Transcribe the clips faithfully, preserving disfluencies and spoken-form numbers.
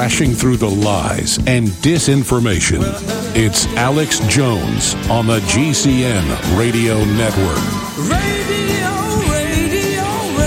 crashing through the lies and disinformation. It's Alex Jones on the G C N Radio Network. Radio, radio,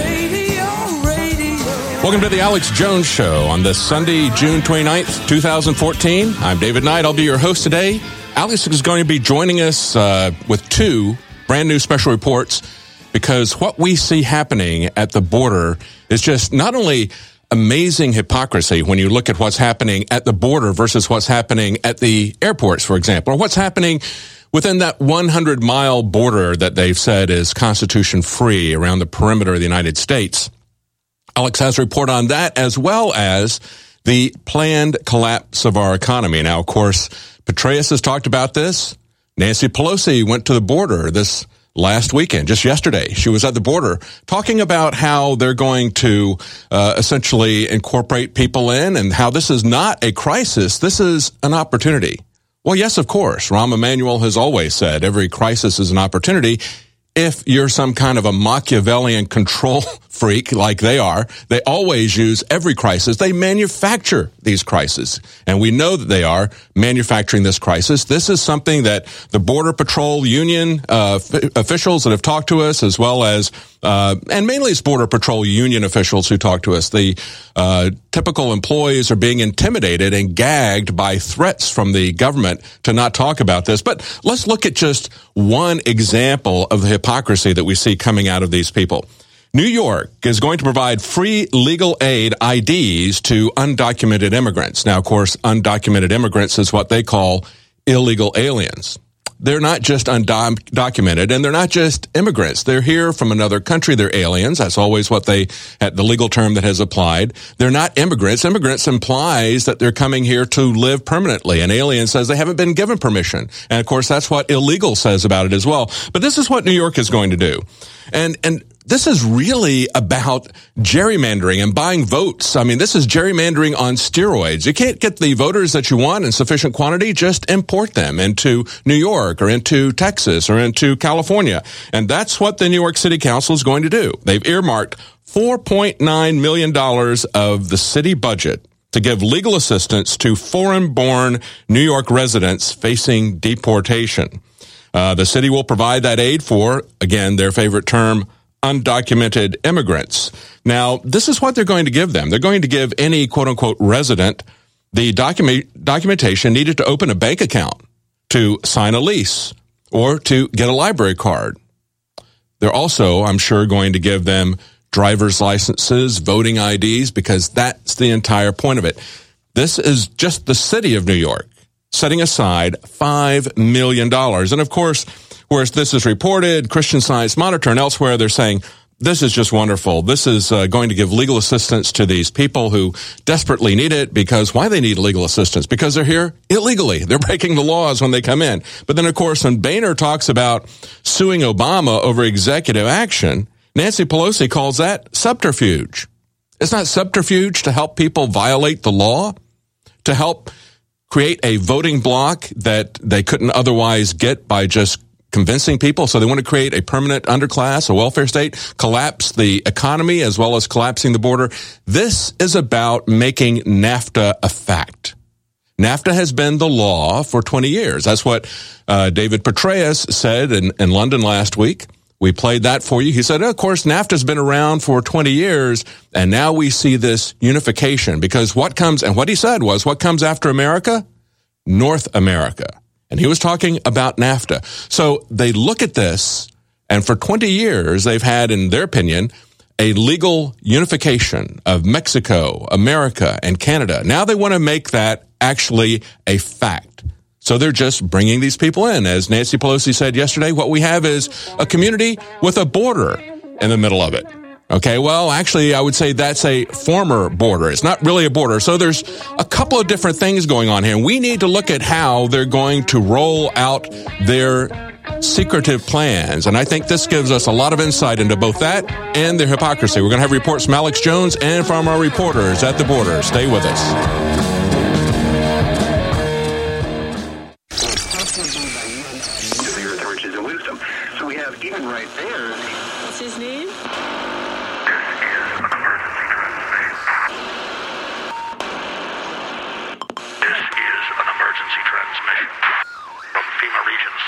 radio, radio. Welcome to the Alex Jones Show on this Sunday, June twenty-ninth, twenty fourteen. I'm David Knight. I'll be your host today. Alex is going to be joining us uh, with two brand new special reports, because what we see happening at the border is just not only amazing hypocrisy when you look at what's happening at the border versus what's happening at the airports, for example, or what's happening within that one hundred mile border that they've said is Constitution free around the perimeter of the United States. Alex has a report on that, as well as the planned collapse of our economy. Now, of course, Petraeus has talked about this. Nancy Pelosi went to the border this last weekend, just yesterday. She was at the border talking about how they're going to uh, essentially incorporate people in, and how this is not a crisis. This is an opportunity. Well, yes, of course. Rahm Emanuel has always said every crisis is an opportunity. If you're some kind of a Machiavellian control freak like they are, they always use every crisis. They manufacture these crises. And we know that they are manufacturing this crisis. This is something that the Border Patrol Union uh, f- officials that have talked to us, as well as, uh, and mainly it's Border Patrol Union officials who talk to us. The uh, typical employees are being intimidated and gagged by threats from the government to not talk about this. But let's look at just one example of the hypocrisy that we see coming out of these people. New York is going to provide free legal aid I Ds to undocumented immigrants. Now, of course, undocumented immigrants is what they call illegal aliens. They're not just undocumented, and they're not just immigrants. They're here from another country. They're aliens. That's always what they, the legal term that has applied. They're not immigrants. Immigrants implies that they're coming here to live permanently. An alien says they haven't been given permission. And of course, that's what illegal says about it as well. But this is what New York is going to do. And, and, This is really about gerrymandering and buying votes. I mean, this is gerrymandering on steroids. You can't get the voters that you want in sufficient quantity, just import them into New York or into Texas or into California. And that's what the New York City Council is going to do. They've earmarked four point nine million dollars of the city budget to give legal assistance to foreign-born New York residents facing deportation. Uh, the city will provide that aid for, again, their favorite term, undocumented immigrants. Now, this is what they're going to give them. They're going to give any quote-unquote resident the document documentation needed to open a bank account, to sign a lease, or to get a library card. They're also, I'm sure, going to give them driver's licenses, voting I Ds, because that's the entire point of it. This is just the city of New York setting aside five million dollars. And of course, whereas this is reported, Christian Science Monitor and elsewhere, they're saying, this is just wonderful. This is uh, going to give legal assistance to these people who desperately need it. Because why they need legal assistance? Because they're here illegally. They're breaking the laws when they come in. But then, of course, when Boehner talks about suing Obama over executive action, Nancy Pelosi calls that subterfuge. It's not subterfuge to help people violate the law, to help create a voting bloc that they couldn't otherwise get by just convincing people. So they want to create a permanent underclass, a welfare state, collapse the economy, as well as collapsing the border. This is about making NAFTA a fact. NAFTA has been the law for twenty years. That's what uh, David Petraeus said in, in London last week. We played that for you. He said, of course, NAFTA's been around for twenty years, and now we see this unification. Because what comes, and what he said was, what comes after America? North America. And he was talking about NAFTA. So they look at this, and for twenty years, they've had, in their opinion, a legal unification of Mexico, America, and Canada. Now they want to make that actually a fact. So they're just bringing these people in. As Nancy Pelosi said yesterday, what we have is a community with a border in the middle of it. Okay, well, actually, I would say that's a former border. It's not really a border. So there's a couple of different things going on here. And we need to look at how they're going to roll out their secretive plans. And I think this gives us a lot of insight into both that and their hypocrisy. We're going to have reports from Alex Jones and from our reporters at the border. Stay with us.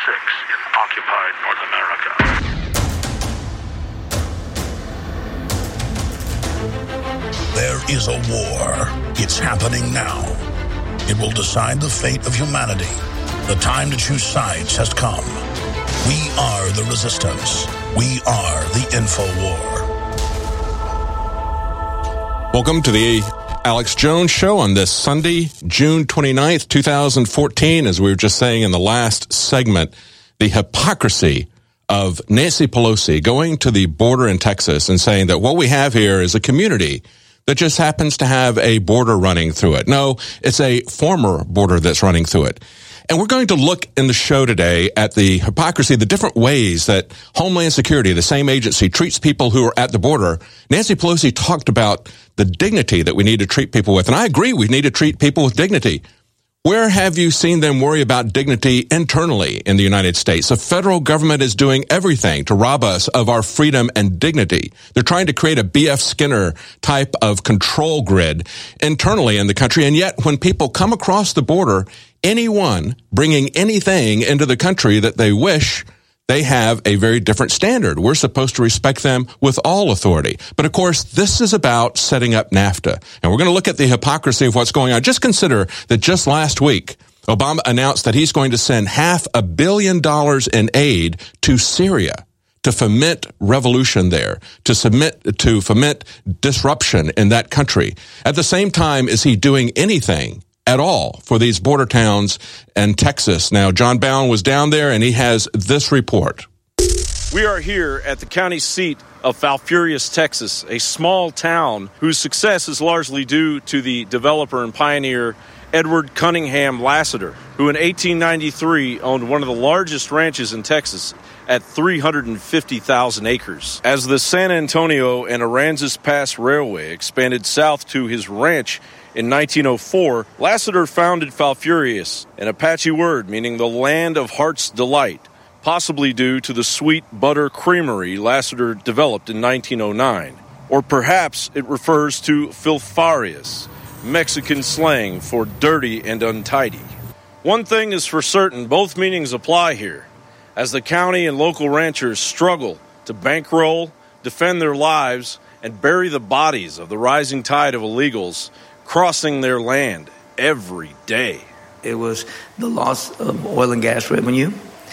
six in occupied North America. There is a war. It's happening now. It will decide the fate of humanity. The time to choose sides has come. We are the resistance. We are the InfoWar. Welcome to the Alex Jones Show on this Sunday, June twenty-ninth, twenty fourteen. As we were just saying in the last segment, the hypocrisy of Nancy Pelosi going to the border in Texas and saying that what we have here is a community that just happens to have a border running through it. No, it's a former border that's running through it. And we're going to look in the show today at the hypocrisy, the different ways that Homeland Security, the same agency, treats people who are at the border. Nancy Pelosi talked about the dignity that we need to treat people with. And I agree, we need to treat people with dignity. Where have you seen them worry about dignity internally in the United States? The federal government is doing everything to rob us of our freedom and dignity. They're trying to create a B F Skinner type of control grid internally in the country. And yet when people come across the border, anyone bringing anything into the country that they wish, they have a very different standard. We're supposed to respect them with all authority. But of course, this is about setting up NAFTA. And we're going to look at the hypocrisy of what's going on. Just consider that just last week, Obama announced that he's going to send half a billion dollars in aid to Syria to foment revolution there, to submit, to foment disruption in that country. At the same time, is he doing anything at all for these border towns and Texas? Now, John Bowen was down there, and he has this report. We are here at the county seat of Falfurrias, Texas, a small town whose success is largely due to the developer and pioneer Edward Cunningham Lassiter, who in eighteen ninety-three owned one of the largest ranches in Texas at three hundred fifty thousand acres. As the San Antonio and Aransas Pass Railway expanded south to his ranch in nineteen oh four, Lassiter founded Falfurrias, an Apache word meaning the land of heart's delight, possibly due to the sweet butter creamery Lassiter developed in nineteen oh nine. Or perhaps it refers to filfarias, Mexican slang for dirty and untidy. One thing is for certain, both meanings apply here, as the county and local ranchers struggle to bankroll, defend their lives, and bury the bodies of the rising tide of illegals crossing their land every day. It was the loss of oil and gas revenue,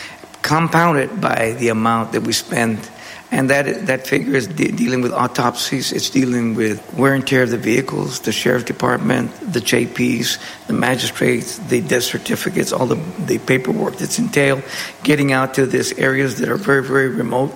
compounded by the amount that we spend. And that that figure is de- dealing with autopsies. It's dealing with wear and tear of the vehicles, the sheriff's department, the J Ps, the magistrates, the death certificates, all the, the paperwork that's entailed, getting out to these areas that are very, very remote.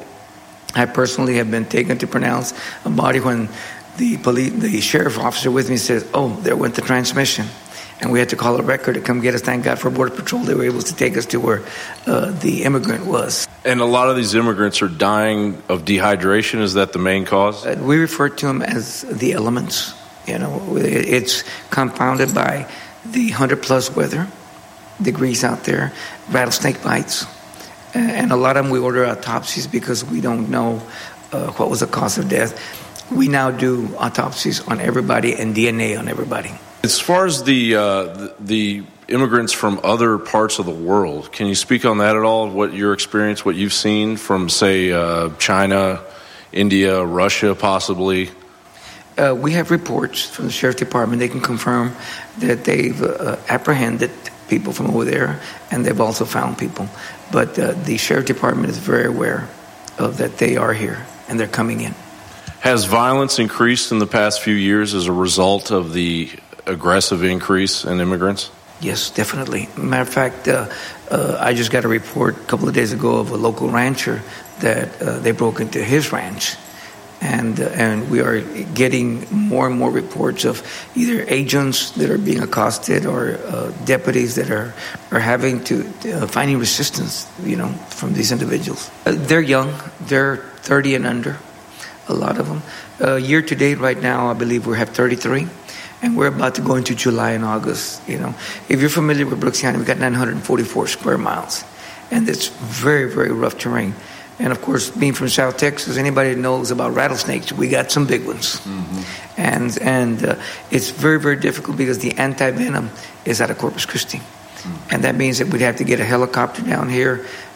I personally have been taken to pronounce a body when the police, the sheriff officer with me says, oh, there went the transmission. And we had to call a wrecker to come get us. Thank God for Border Patrol. They were able to take us to where uh, the immigrant was. And a lot of these immigrants are dying of dehydration. Is that the main cause? Uh, we refer to them as the elements. You know, it's compounded by the one hundred plus weather degrees out there, rattlesnake bites. And a lot of them we order autopsies because we don't know uh, what was the cause of death. We now do autopsies on everybody and D N A on everybody. As far as the, uh, the the immigrants from other parts of the world, can you speak on that at all? What your experience, what you've seen from, say, uh, China, India, Russia, possibly? Uh, we have reports from the Sheriff's Department. They can confirm that they've uh, apprehended people from over there, and they've also found people. But uh, the Sheriff's Department is very aware of that they are here, and they're coming in. Has violence increased in the past few years as a result of the aggressive increase in immigrants? Yes, definitely. Matter of fact, uh, uh, I just got a report a couple of days ago of a local rancher that uh, they broke into his ranch. And uh, and we are getting more and more reports of either agents that are being accosted or uh, deputies that are, are having to, uh, finding resistance, you know, from these individuals. Uh, they're young. They're thirty and under, a lot of them. Uh, year to date right now, I believe we have thirty-three. And we're about to go into July and August, you know. If you're familiar with Brooks County, we've got nine hundred forty-four square miles. And it's very, very rough terrain. And, of course, being from South Texas, anybody that knows about rattlesnakes, we got some big ones. Mm-hmm. And and uh, it's very, very difficult because the anti-venom is out of Corpus Christi. Mm-hmm. And that means that we'd have to get a helicopter down here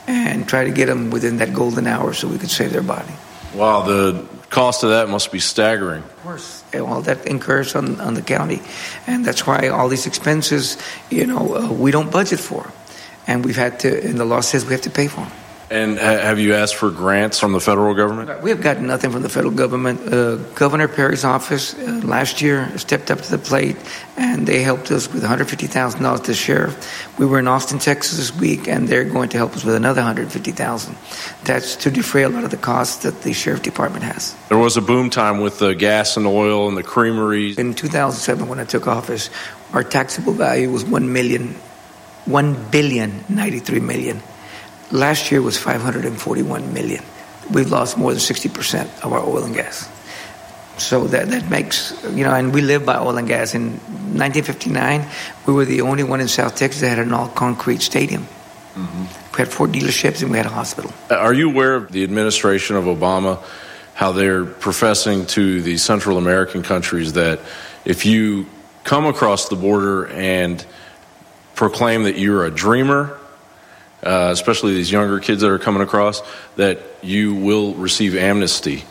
and try to get them within that golden hour so we could save their body. Wow, the cost of that must be staggering. Of course, all that incurs on, on the county, and that's why all these expenses, you know, uh, we don't budget for, and we've had to, and the law says we have to pay for them. And ha- have you asked for grants from the federal government? We have gotten nothing from the federal government. Uh, Governor Perry's office uh, last year stepped up to the plate, and they helped us with one hundred fifty thousand dollars this sheriff. We were in Austin, Texas this week, and they're going to help us with another one hundred fifty thousand dollars. That's to defray a lot of the costs that the sheriff department has. There was a boom time with the gas and oil and the creameries. In two thousand seven, when I took office, our taxable value was one million, one billion ninety-three million. Last year was five hundred forty-one million. We've lost more than sixty percent of our oil and gas. So that, that makes, you know, and we live by oil and gas. In nineteen fifty-nine, we were the only one in South Texas that had an all-concrete stadium. Mm-hmm. We had four dealerships and we had a hospital. Are you aware of the administration of Obama, how they're professing to the Central American countries that if you come across the border and proclaim that you're a dreamer, Uh, especially these younger kids that are coming across, that you will receive amnesty?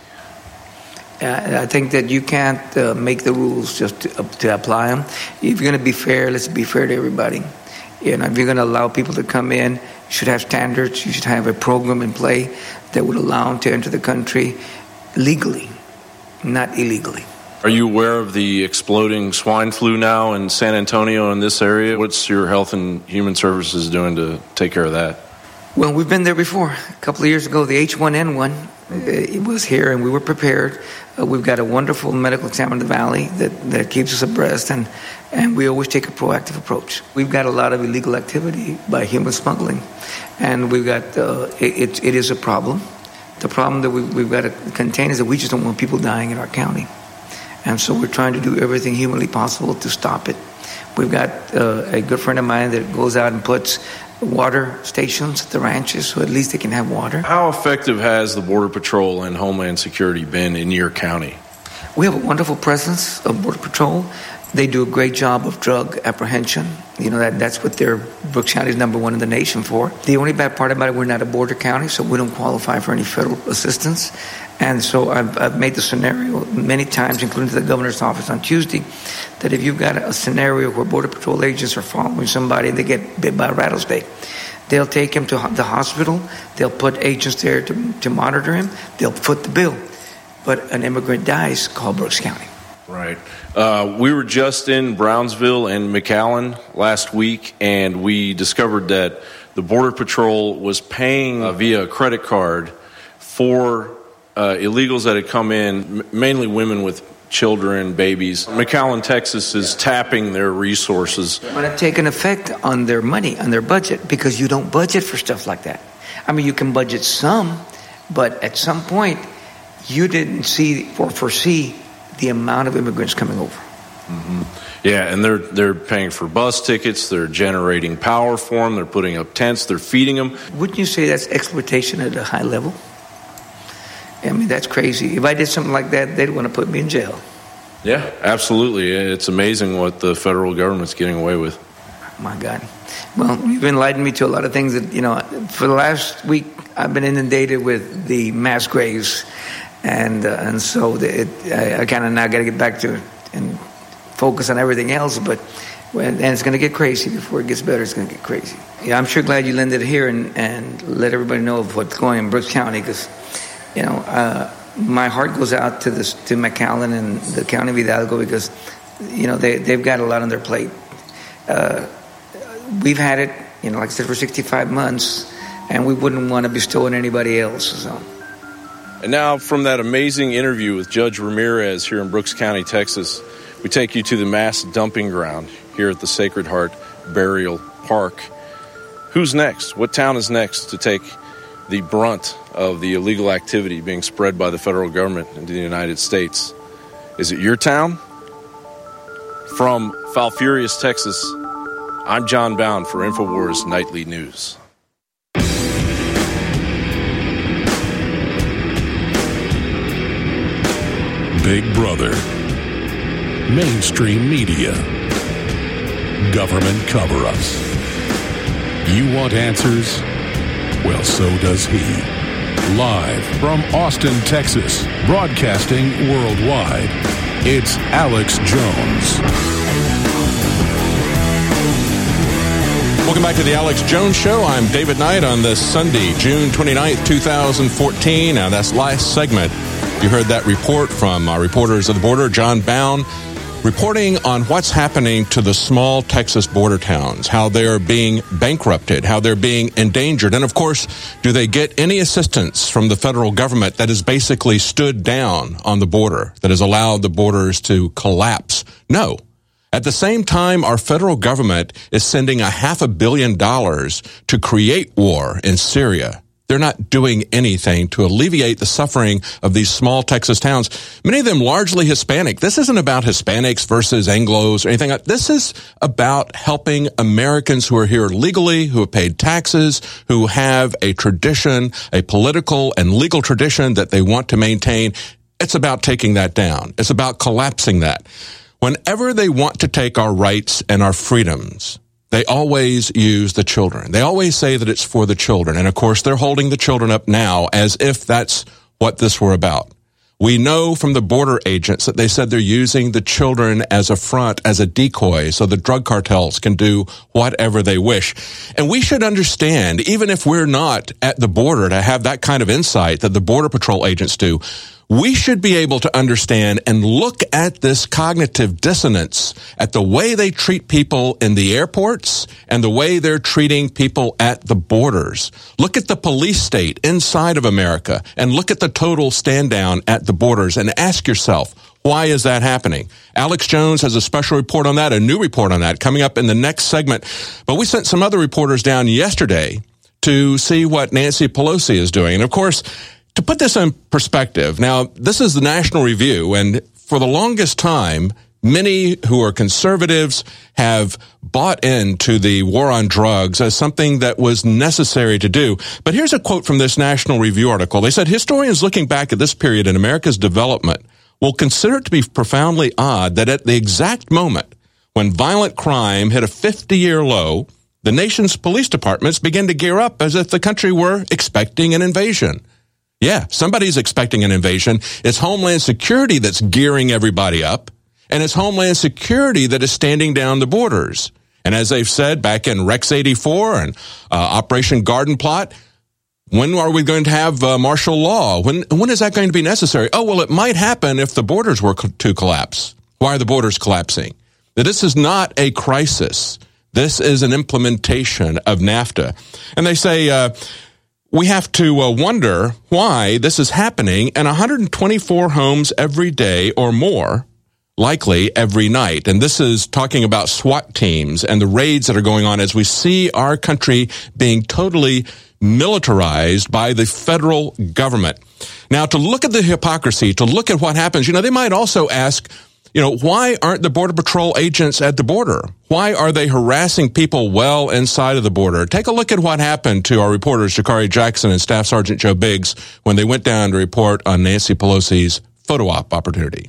Uh, I think that you can't uh, make the rules just to, uh, to apply them. If you're going to be fair, let's be fair to everybody. You know, if you're going to allow people to come in, you should have standards. You should have a program in play that would allow them to enter the country legally, not illegally. Are you aware of the exploding swine flu now in San Antonio in this area? What's your Health and Human Services doing to take care of that? Well, we've been there before. A couple of years ago, the H one N one, it was here, and we were prepared. Uh, we've got a wonderful medical exam in the Valley that, that keeps us abreast, and, and we always take a proactive approach. We've got a lot of illegal activity by human smuggling, and we've got uh, it, it is a problem. The problem that we, we've got to contain is that we just don't want people dying in our county. And so we're trying to do everything humanly possible to stop it. We've got uh, a good friend of mine that goes out and puts water stations at the ranches so at least they can have water. How effective has the Border Patrol and Homeland Security been in your county? We have a wonderful presence of Border Patrol. They do a great job of drug apprehension. You know, that that's what they're, Brooks County is number one in the nation for. The only bad part about it, we're not a border county, so we don't qualify for any federal assistance. And so I've, I've made the scenario many times, including to the governor's office on Tuesday, that if you've got a scenario where Border Patrol agents are following somebody and they get bit by a rattlesnake, they'll take him to the hospital, they'll put agents there to, to monitor him, they'll foot the bill. But an immigrant dies, call Brooks County. Right. Uh, we were just in Brownsville and McAllen last week, and we discovered that the Border Patrol was paying uh, via a credit card for uh, illegals that had come in, m- mainly women with children, babies. McAllen, Texas is tapping their resources. But it's taken effect on their money, on their budget, because you don't budget for stuff like that. I mean, you can budget some, but at some point, you didn't see or foresee the amount of immigrants coming over. Mm-hmm. Yeah, and they're they're paying for bus tickets, they're generating power for them, they're putting up tents, they're feeding them. Wouldn't you say that's exploitation at a high level? I mean, that's crazy. If I did something like that, they'd want to put me in jail. Yeah, absolutely. It's amazing what the federal government's getting away with. My God. Well, you've enlightened me to a lot of things that, you know, for the last week, I've been inundated with the mass graves. And uh, and so it, I, I kind of now got to get back to it and focus on everything else. But when, and it's going to get crazy before it gets better. It's going to get crazy. Yeah, I'm sure glad you landed here and, and let everybody know of what's going on in Brooks County, because you know uh, my heart goes out to this to McAllen and the county of Hidalgo, because you know they they've got a lot on their plate. Uh, we've had it, you know, like I said, for sixty-five months, and we wouldn't want to bestow on anybody else. So. And now, from that amazing interview with Judge Ramirez here in Brooks County, Texas, we take you to the mass dumping ground here at the Sacred Heart Burial Park. Who's next? What town is next to take the brunt of the illegal activity being spread by the federal government into the United States? Is it your town? From Falfurrias, Texas, I'm John Bound for InfoWars Nightly News. Big Brother, mainstream media, government cover-ups. You want answers? Well, so does he. Live from Austin, Texas, broadcasting worldwide, it's Alex Jones. Welcome back to the Alex Jones Show. I'm David Knight on this Sunday, June twenty-ninth, twenty fourteen. Now, that's last segment. You heard that report from our reporters of the border, John Bound, reporting on what's happening to the small Texas border towns, how they're being bankrupted, how they're being endangered. And, of course, do they get any assistance from the federal government that has basically stood down on the border, that has allowed the borders to collapse? No. At the same time, our federal government is sending a half a billion dollars to create war in Syria. They're not doing anything to alleviate the suffering of these small Texas towns, many of them largely Hispanic. This isn't about Hispanics versus Anglos or anything. This is about helping Americans who are here legally, who have paid taxes, who have a tradition, a political and legal tradition that they want to maintain. It's about taking that down. It's about collapsing that. Whenever they want to take our rights and our freedoms, they always use the children. They always say that it's for the children. And, of course, they're holding the children up now as if that's what this were about. We know from the border agents that they said they're using the children as a front, as a decoy, so the drug cartels can do whatever they wish. And we should understand, even if we're not at the border to have that kind of insight that the Border Patrol agents do, we should be able to understand and look at this cognitive dissonance at the way they treat people in the airports and the way they're treating people at the borders. Look at the police state inside of America and look at the total stand down at the borders and ask yourself, why is that happening? Alex Jones has a special report on that, a new report on that coming up in the next segment. But we sent some other reporters down yesterday to see what Nancy Pelosi is doing. And of course, to put this in perspective, now, this is the National Review, and for the longest time, many who are conservatives have bought into the war on drugs as something that was necessary to do. But here's a quote from this National Review article. They said, historians looking back at this period in America's development will consider it to be profoundly odd that at the exact moment when violent crime hit a fifty-year low, the nation's police departments began to gear up as if the country were expecting an invasion. Yeah, somebody's expecting an invasion. It's Homeland Security that's gearing everybody up, and it's Homeland Security that is standing down the borders. And as they've said back in Rex eighty-four and uh, Operation Garden Plot, when are we going to have uh, martial law? When when is that going to be necessary? Oh, well, it might happen if the borders were co- to collapse. Why are the borders collapsing? This is not a crisis. This is an implementation of NAFTA. And they say, uh, we have to uh, wonder why this is happening in one hundred twenty-four homes every day or more, likely every night. And this is talking about SWAT teams and the raids that are going on as we see our country being totally militarized by the federal government. Now, to look at the hypocrisy, to look at what happens, you know, they might also ask, you know, why aren't the Border Patrol agents at the border? Why are they harassing people well inside of the border? Take a look at what happened to our reporters, Sha'Carri Jackson and Staff Sergeant Joe Biggs, when they went down to report on Nancy Pelosi's photo op opportunity.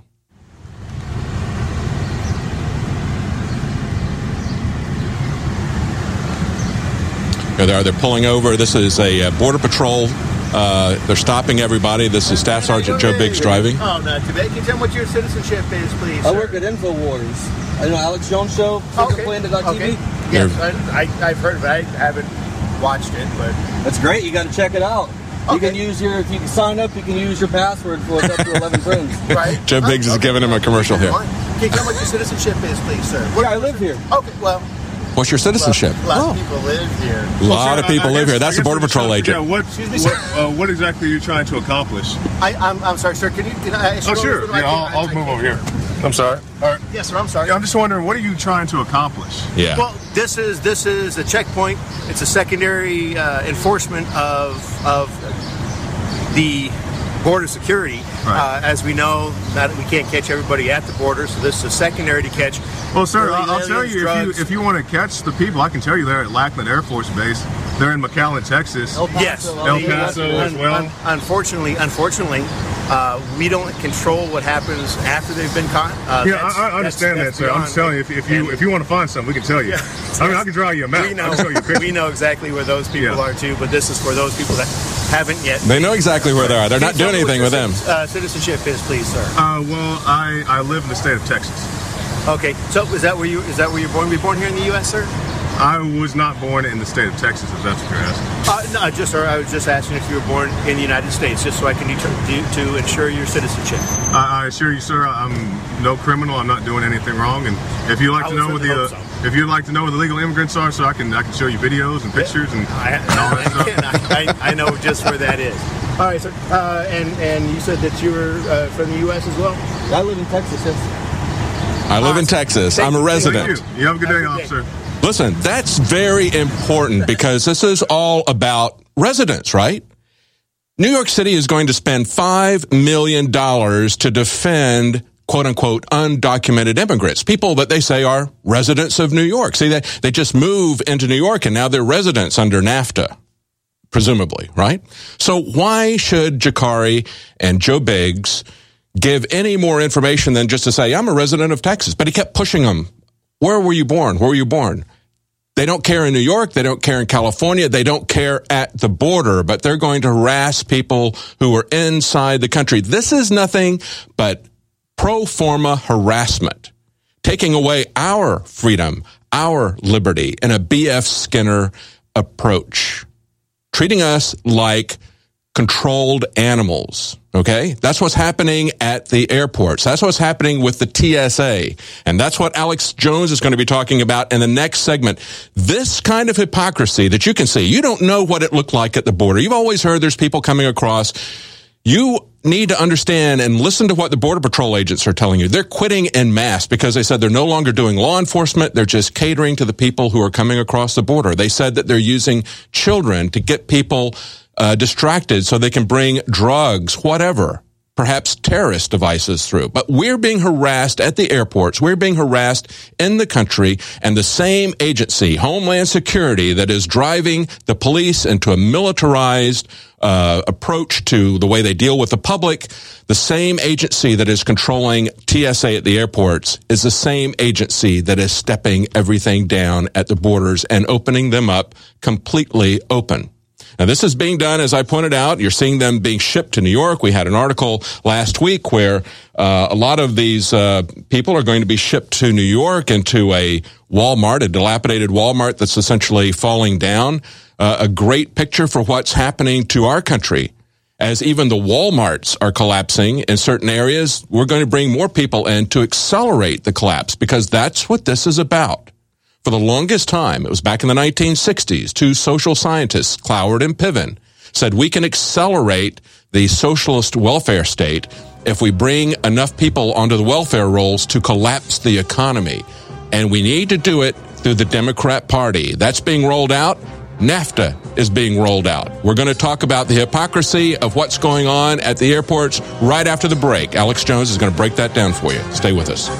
There they are. They're pulling over. This is a Border Patrol. Uh, they're stopping everybody. This is Staff Sergeant Joe Biggs driving. Oh, not too bad. Can you tell me what your citizenship is, please, I sir? work at InfoWars. I know Alex Jones Show, Okay. Planet dot T V. Okay. Yes, I, I, I've heard of it. I haven't watched it, but... That's great. You got to check it out. You Okay. can use your, if you can sign up, you can use your password for it's up to eleven friends. Right. Joe Biggs is Okay. giving him a commercial here. Can you tell me what your citizenship is, please, sir? Yeah, I live here. Okay, well... What's your citizenship? A lot of people live here. A lot of people I live guess- here. That's I the guess Border what Patrol you're agent. trying- Yeah, what, Excuse me, what, sir? uh, what exactly are you trying to accomplish? I, I'm, I'm sorry, sir. Can you... Can I Oh, sure. I Yeah, I'll, can't- I'll I move can't- over here. I'm sorry. All right. Yes, sir. I'm sorry. Yeah, I'm just wondering, what are you trying to accomplish? Yeah. Well, this is this is a checkpoint. It's a secondary uh, enforcement of of the border security. Right. Uh, as we know, not, we can't catch everybody at the border, so this is a secondary to catch. Well, sir, illegal I'll, I'll tell aliens, you, if drugs. you if you want to catch the people, I can tell you they're at Lackland Air Force Base. They're in McAllen, Texas. El Paso, Yes. El Paso as well. unfortunately, unfortunately, Uh, we don't control what happens after they've been caught. Uh, yeah, I, I understand that's, that, that's sir. I'm just telling you, if, if you if you want to find something, we can tell you. Yeah. I mean, I can draw you a map. We know, I can show you a picture. we know exactly where those people Yeah. are too, but this is for those people that haven't yet. They know exactly where they are. They're not Can you doing tell me anything what with your them. Uh, citizenship is, please, sir. Uh, well, I, I live in the state of Texas. Okay, so is that where you is that where you're born? Were you born here in the U S, sir? I was not born in the state of Texas, if that's what you're asking. Uh, no, I just sir, I was just asking if you were born in the United States, just so I can deter- to ensure your citizenship. I, I assure you, sir, I'm no criminal. I'm not doing anything wrong. And if you'd like I to would know where the certainly uh, hope so. if you'd like to know where the legal immigrants are, so I can I can show you videos and pictures and, I, and all that stuff. I, I, I know just where that is. All right, sir. Uh, and and you said that you were uh, from the U S as well. I live in Texas, yes. I live in Texas. I'm a resident. Thank you. You have a good day, Have a good day. officer. Listen, that's very important because this is all about residents, right? New York City is going to spend five million dollars to defend, quote unquote, undocumented immigrants, people that they say are residents of New York. See, they, they just move into New York and now they're residents under NAFTA, presumably, right? So why should Jakari and Joe Biggs give any more information than just to say, I'm a resident of Texas? But he kept pushing them. Where were you born? Where were you born? They don't care in New York. They don't care in California. They don't care at the border, but they're going to harass people who are inside the country. This is nothing but pro forma harassment, taking away our freedom, our liberty in a B F Skinner approach, treating us like controlled animals. Okay? That's what's happening at the airports. That's what's happening with the T S A. And that's what Alex Jones is going to be talking about in the next segment. This kind of hypocrisy that you can see. You don't know what it looked like at the border. You've always heard there's people coming across. You need to understand and listen to what the Border Patrol agents are telling you. They're quitting en masse because they said they're no longer doing law enforcement. They're just catering to the people who are coming across the border. They said that they're using children to get people Uh, distracted so they can bring drugs, whatever, perhaps terrorist devices through. But we're being harassed at the airports. We're being harassed in the country, and the same agency, Homeland Security, that is driving the police into a militarized uh, approach to the way they deal with the public, the same agency that is controlling T S A at the airports is the same agency that is stepping everything down at the borders and opening them up completely open. Now, this is being done, as I pointed out. You're seeing them being shipped to New York. We had an article last week where uh, a lot of these uh, people are going to be shipped to New York into a Walmart, a dilapidated Walmart that's essentially falling down. Uh, a great picture for what's happening to our country. As even the Walmarts are collapsing in certain areas, we're going to bring more people in to accelerate the collapse because that's what this is about. For the longest time, it was back in the nineteen sixties, two social scientists, Cloward and Piven, said we can accelerate the socialist welfare state if we bring enough people onto the welfare rolls to collapse the economy. And we need to do it through the Democrat Party. That's being rolled out. NAFTA is being rolled out. We're going to talk about the hypocrisy of what's going on at the airports right after the break. Alex Jones is going to break that down for you. Stay with us.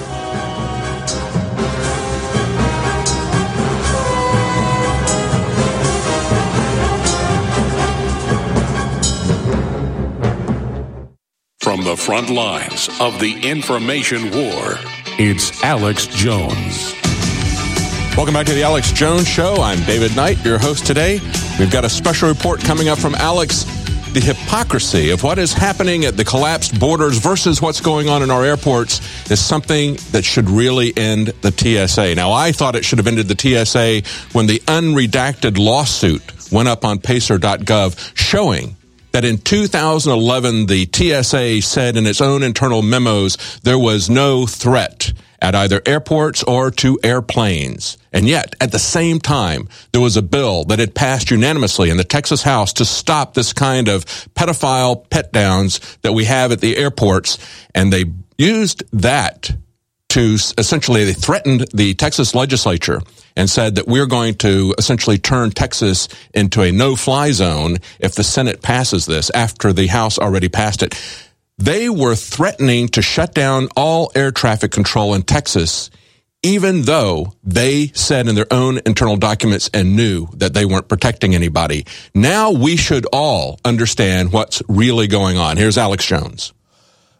From the front lines of the information war, it's Alex Jones. Welcome back to the Alex Jones Show. I'm David Knight, your host today. We've got a special report coming up from Alex. The hypocrisy of what is happening at the collapsed borders versus what's going on in our airports is something that should really end the T S A. Now, I thought it should have ended the T S A when the unredacted lawsuit went up on pacer dot gov showing that in two thousand eleven, the T S A said in its own internal memos there was no threat at either airports or to airplanes. And yet, at the same time, there was a bill that had passed unanimously in the Texas House to stop this kind of pedophile pet downs that we have at the airports. And they used that to essentially, they threatened the Texas legislature and said that we're going to essentially turn Texas into a no-fly zone if the Senate passes this after the House already passed it. They were threatening to shut down all air traffic control in Texas, even though they said in their own internal documents and knew that they weren't protecting anybody. Now we should all understand what's really going on. Here's Alex Jones.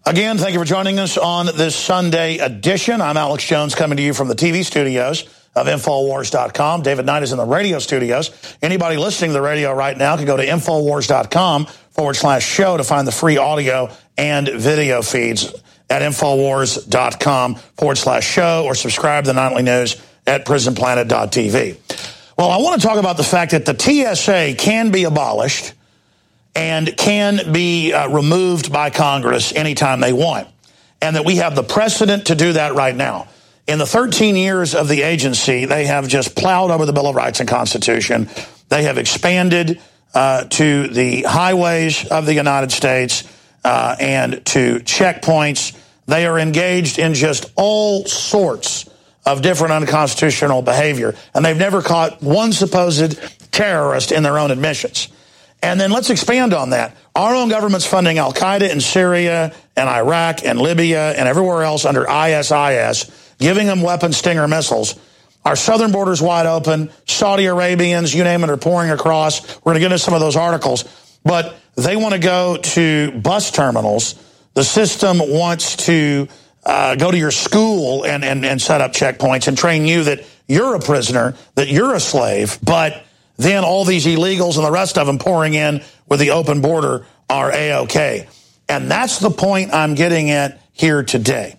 Again, thank you for joining us on this Sunday edition. I'm Alex Jones coming to you from the T V studios of Infowars dot com. David Knight is in the radio studios. Anybody listening to the radio right now can go to Infowars.com forward slash show to find the free audio and video feeds at Infowars.com forward slash show or subscribe to the nightly news at Prison Planet dot T V. Well, I want to talk about the fact that the T S A can be abolished and can be uh, removed by Congress anytime they want, and that we have the precedent to do that right now. In the thirteen years of the agency, they have just plowed over the Bill of Rights and Constitution. They have expanded uh, to the highways of the United States uh, and to checkpoints. They are engaged in just all sorts of different unconstitutional behavior, and they've never caught one supposed terrorist in their own admissions. And then let's expand on that. Our own government's funding Al-Qaeda in Syria and Iraq and Libya and everywhere else under I S I S, giving them weapon Stinger missiles. Our southern border's wide open. Saudi Arabians, you name it, are pouring across. We're going to get into some of those articles. But they want to go to bus terminals. The system wants to uh, go to your school and, and, and set up checkpoints and train you that you're a prisoner, that you're a slave, but then all these illegals and the rest of them pouring in with the open border are A-OK. And that's the point I'm getting at here today.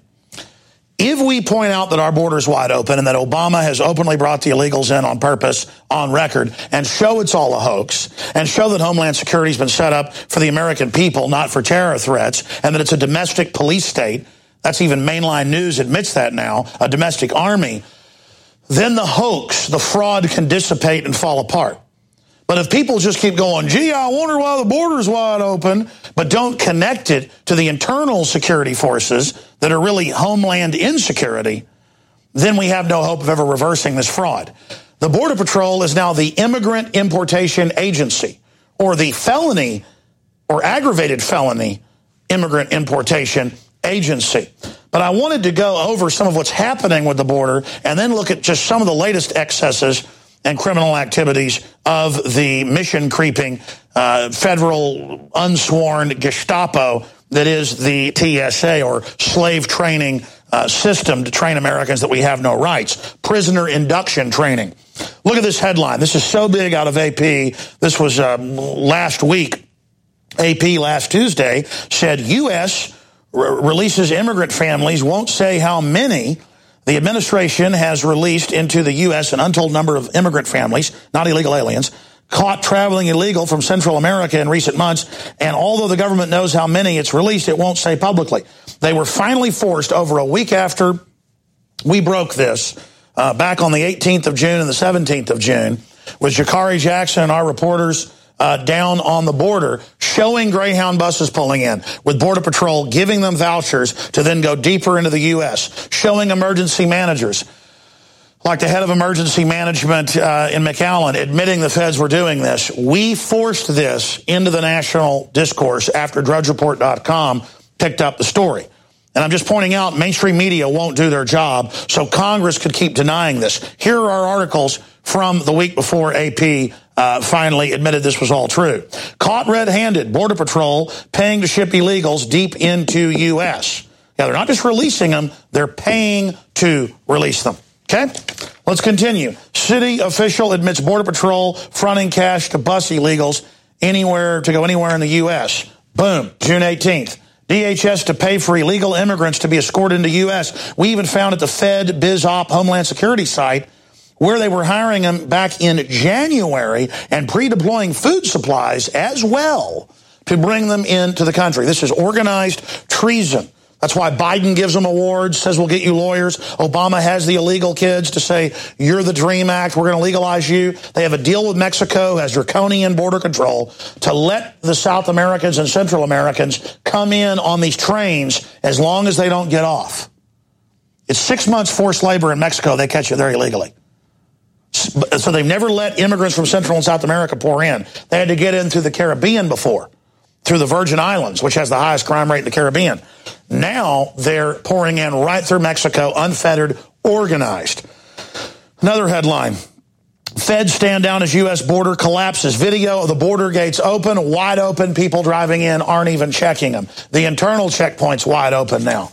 If we point out that our border is wide open and that Obama has openly brought the illegals in on purpose, on record, and show it's all a hoax, and show that Homeland Security has been set up for the American people, not for terror threats, and that it's a domestic police state, that's even mainline news admits that now, a domestic army, then the hoax, the fraud can dissipate and fall apart. But if people just keep going, gee, I wonder why the border's wide open, but don't connect it to the internal security forces that are really homeland insecurity, then we have no hope of ever reversing this fraud. The Border Patrol is now the Immigrant Importation Agency, or the felony or aggravated felony immigrant importation agency. But I wanted to go over some of what's happening with the border and then look at just some of the latest excesses and criminal activities of the mission-creeping uh, federal unsworn Gestapo that is the T S A, or slave training uh, system to train Americans that we have no rights. Prisoner induction training. Look at this headline. This is so big out of A P. This was uh, last week. A P last Tuesday said U S releases immigrant families, won't say how many. The administration has released into the U S an untold number of immigrant families, not illegal aliens, caught traveling illegal from Central America in recent months. And although the government knows how many it's released, it won't say publicly. They were finally forced over a week after we broke this, uh, back on the eighteenth of June and the seventeenth of June, with Jakari Jackson and our reporters Uh, down on the border, showing Greyhound buses pulling in, with Border Patrol giving them vouchers to then go deeper into the U S, showing emergency managers, like the head of emergency management uh, in McAllen, admitting the feds were doing this. We forced this into the national discourse after Drudge Report dot com picked up the story. And I'm just pointing out, mainstream media won't do their job, so Congress could keep denying this. Here are our articles from the week before A P uh, finally admitted this was all true. Caught red-handed, Border Patrol paying to ship illegals deep into U S. Yeah, they're not just releasing them, they're paying to release them. Okay? Let's continue. City official admits Border Patrol fronting cash to bus illegals anywhere to go anywhere in the U S. Boom, June eighteenth. D H S to pay for illegal immigrants to be escorted into U S. We even found at the Fed BizOp Homeland Security site where they were hiring them back in January and pre-deploying food supplies as well to bring them into the country. This is organized treason. That's why Biden gives them awards, says we'll get you lawyers. Obama has the illegal kids to say, you're the DREAM Act, we're going to legalize you. They have a deal with Mexico, has draconian border control, to let the South Americans and Central Americans come in on these trains as long as they don't get off. It's six months forced labor in Mexico. They catch you there illegally. So they've never let immigrants from Central and South America pour in. They had to get in through the Caribbean before, through the Virgin Islands, which has the highest crime rate in the Caribbean. Now they're pouring in right through Mexico, unfettered, organized. Another headline. Feds stand down as U S border collapses. Video of the border gates open, wide open. People driving in aren't even checking them. The internal checkpoint's wide open now.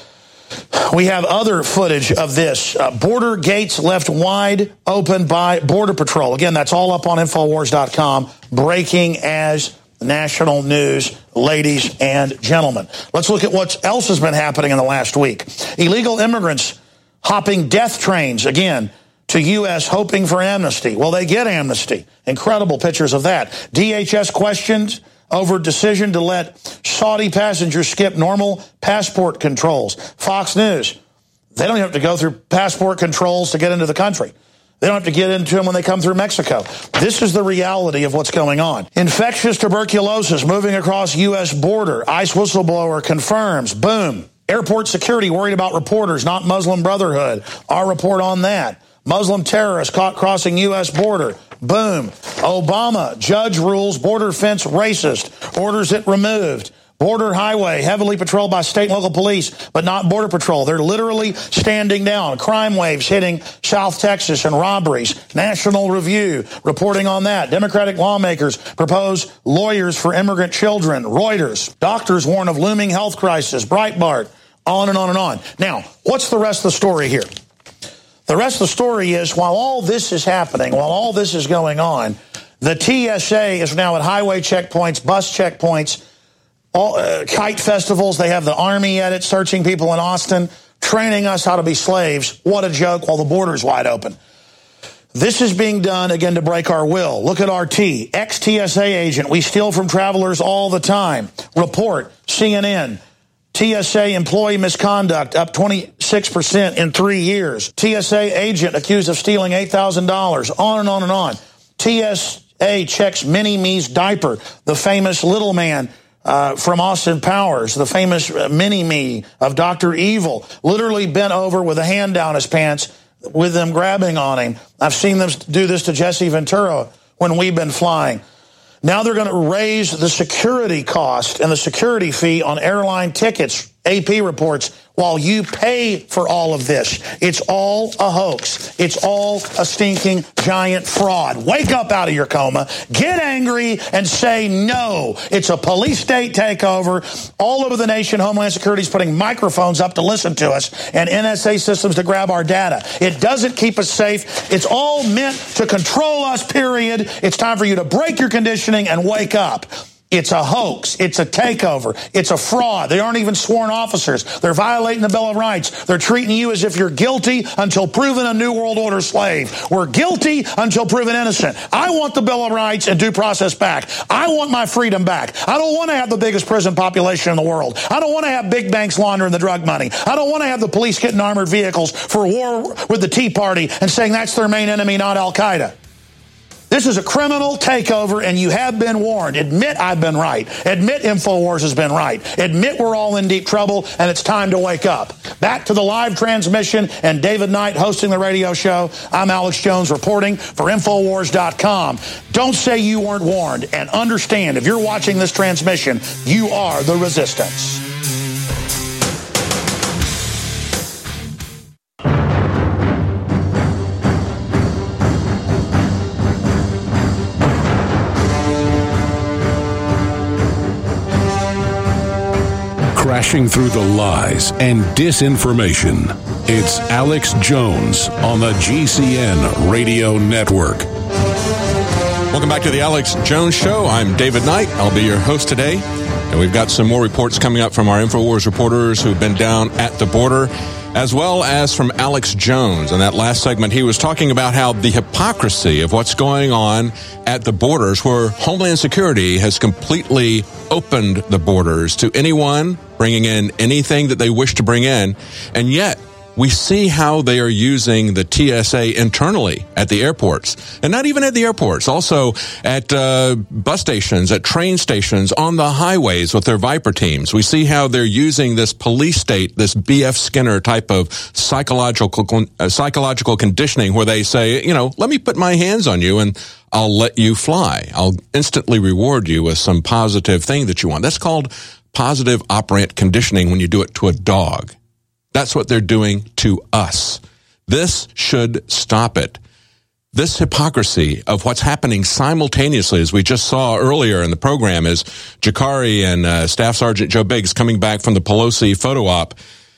We have other footage of this. Uh, border gates left wide open by Border Patrol. Again, that's all up on Infowars dot com. Breaking as national news, ladies and gentlemen. Let's look at what else has been happening in the last week. Illegal immigrants hopping death trains, again, to U S hoping for amnesty. Well, they get amnesty. Incredible pictures of that. D H S questions over decision to let Saudi passengers skip normal passport controls. Fox News, they don't have to go through passport controls to get into the country. They don't have to get into them when they come through Mexico. This is the reality of what's going on. Infectious tuberculosis moving across U S border. ICE whistleblower confirms. Boom. Airport security worried about reporters, not Muslim Brotherhood. Our report on that. Muslim terrorists caught crossing U S border. Boom. Obama, judge rules border fence racist. Orders it removed. Border highway heavily patrolled by state and local police, but not Border Patrol. They're literally standing down. Crime waves hitting South Texas and robberies. National Review reporting on that. Democratic lawmakers propose lawyers for immigrant children. Reuters. Doctors warn of looming health crisis. Breitbart. On and on and on. Now, what's the rest of the story here? The rest of the story is, while all this is happening, while all this is going on, the T S A is now at highway checkpoints, bus checkpoints, all, uh, kite festivals. They have the Army at it, searching people in Austin, training us how to be slaves. What a joke, while the border's wide open. This is being done, again, to break our will. Look at R T, ex-T S A agent. We steal from travelers all the time. Report, C N N. T S A employee misconduct up twenty-six percent in three years. T S A agent accused of stealing eight thousand dollars. On and on and on. T S A checks Mini-Me's diaper. The famous little man uh, from Austin Powers, the famous uh, Mini-Me of Doctor Evil, literally bent over with a hand down his pants with them grabbing on him. I've seen them do this to Jesse Ventura when we've been flying. Now they're going to raise the security cost and the security fee on airline tickets. A P reports, while you pay for all of this, it's all a hoax. It's all a stinking giant fraud. Wake up out of your coma, get angry, and say no. It's a police state takeover. All over the nation, Homeland Security is putting microphones up to listen to us and N S A systems to grab our data. It doesn't keep us safe. It's all meant to control us, period. It's time for you to break your conditioning and wake up. It's a hoax. It's a takeover. It's a fraud. They aren't even sworn officers. They're violating the Bill of Rights. They're treating you as if you're guilty until proven a New World Order slave. We're guilty until proven innocent. I want the Bill of Rights and due process back. I want my freedom back. I don't want to have the biggest prison population in the world. I don't want to have big banks laundering the drug money. I don't want to have the police getting armored vehicles for war with the Tea Party and saying that's their main enemy, not Al-Qaeda. This is a criminal takeover, and you have been warned. Admit I've been right. Admit InfoWars has been right. Admit we're all in deep trouble, and it's time to wake up. Back to the live transmission and David Knight hosting the radio show. I'm Alex Jones reporting for Infowars dot com. Don't say you weren't warned, and understand, if you're watching this transmission, you are the resistance. Crashing through the lies and disinformation. It's Alex Jones on the G C N Radio Network. Welcome back to the Alex Jones Show. I'm David Knight. I'll be your host today. And we've got some more reports coming up from our InfoWars reporters who've been down at the border, as well as from Alex Jones. In that last segment, he was talking about how the hypocrisy of what's going on at the borders, where Homeland Security has completely opened the borders to anyone bringing in anything that they wish to bring in. And yet, we see how they are using the T S A internally at the airports. And not even at the airports, also at uh, bus stations, at train stations, on the highways with their Viper teams. We see how they're using this police state, this B F Skinner type of psychological uh, psychological conditioning, where they say, you know, let me put my hands on you and I'll let you fly. I'll instantly reward you with some positive thing that you want. That's called positive operant conditioning when you do it to a dog. That's what they're doing to us. This should stop it. this hypocrisy of what's happening simultaneously, as we just saw earlier in the program, is Jakari and uh, Staff Sergeant Joe Biggs coming back from the Pelosi photo op.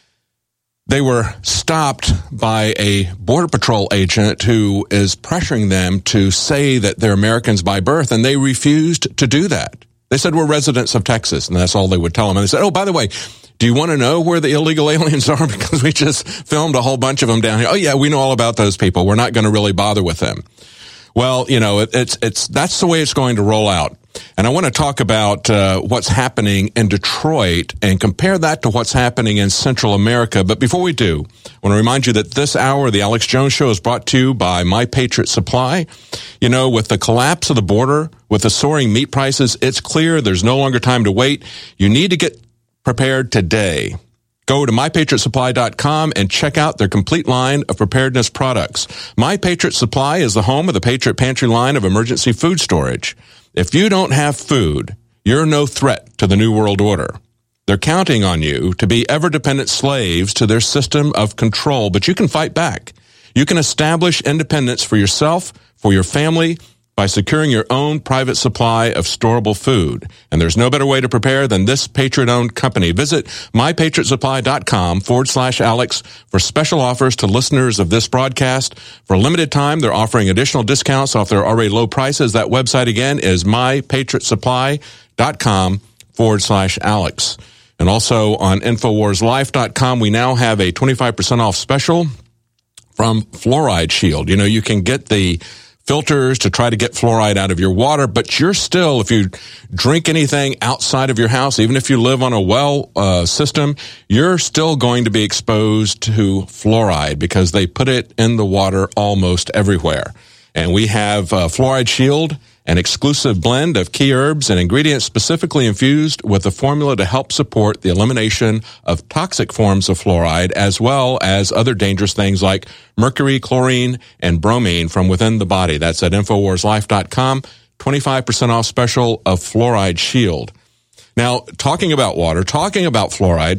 They were stopped by a Border Patrol agent who is pressuring them to say that they're Americans by birth, and they refused to do that. They said, we're residents of Texas, and that's all they would tell them. And they said, oh, by the way, do you want to know where the illegal aliens are? Because we just filmed a whole bunch of them down here. Oh, yeah, we know all about those people. We're not going to really bother with them. Well, you know, it, it's it's that's the way it's going to roll out. And I want to talk about uh, what's happening in Detroit and compare that to what's happening in Central America. But before we do, I want to remind you that this hour of the Alex Jones Show is brought to you by My Patriot Supply. You know, with the collapse of the border, with the soaring meat prices, it's clear there's no longer time to wait. You need to get prepared today. Go to my patriot supply dot com and check out their complete line of preparedness products. My Patriot Supply is the home of the Patriot Pantry line of emergency food storage. If you don't have food, you're no threat to the New World Order. They're counting on you to be ever-dependent slaves to their system of control, but you can fight back. You can establish independence for yourself, for your family, by securing your own private supply of storable food. And there's no better way to prepare than this Patriot-owned company. Visit my patriot supply dot com forward slash Alex for special offers to listeners of this broadcast. For a limited time, they're offering additional discounts off their already low prices. That website again is my patriot supply dot com forward slash Alex. And also on infowars life dot com, we now have a twenty-five percent off special from Fluoride Shield. You know, you can get the filters to try to get fluoride out of your water, but you're still, if you drink anything outside of your house, even if you live on a well uh, system, you're still going to be exposed to fluoride because they put it in the water almost everywhere. And we have uh, Fluoride Shield, an exclusive blend of key herbs and ingredients specifically infused with a formula to help support the elimination of toxic forms of fluoride, as well as other dangerous things like mercury, chlorine, and bromine from within the body. That's at infowars life dot com, twenty-five percent off special of Fluoride Shield. Now, talking about water, talking about fluoride,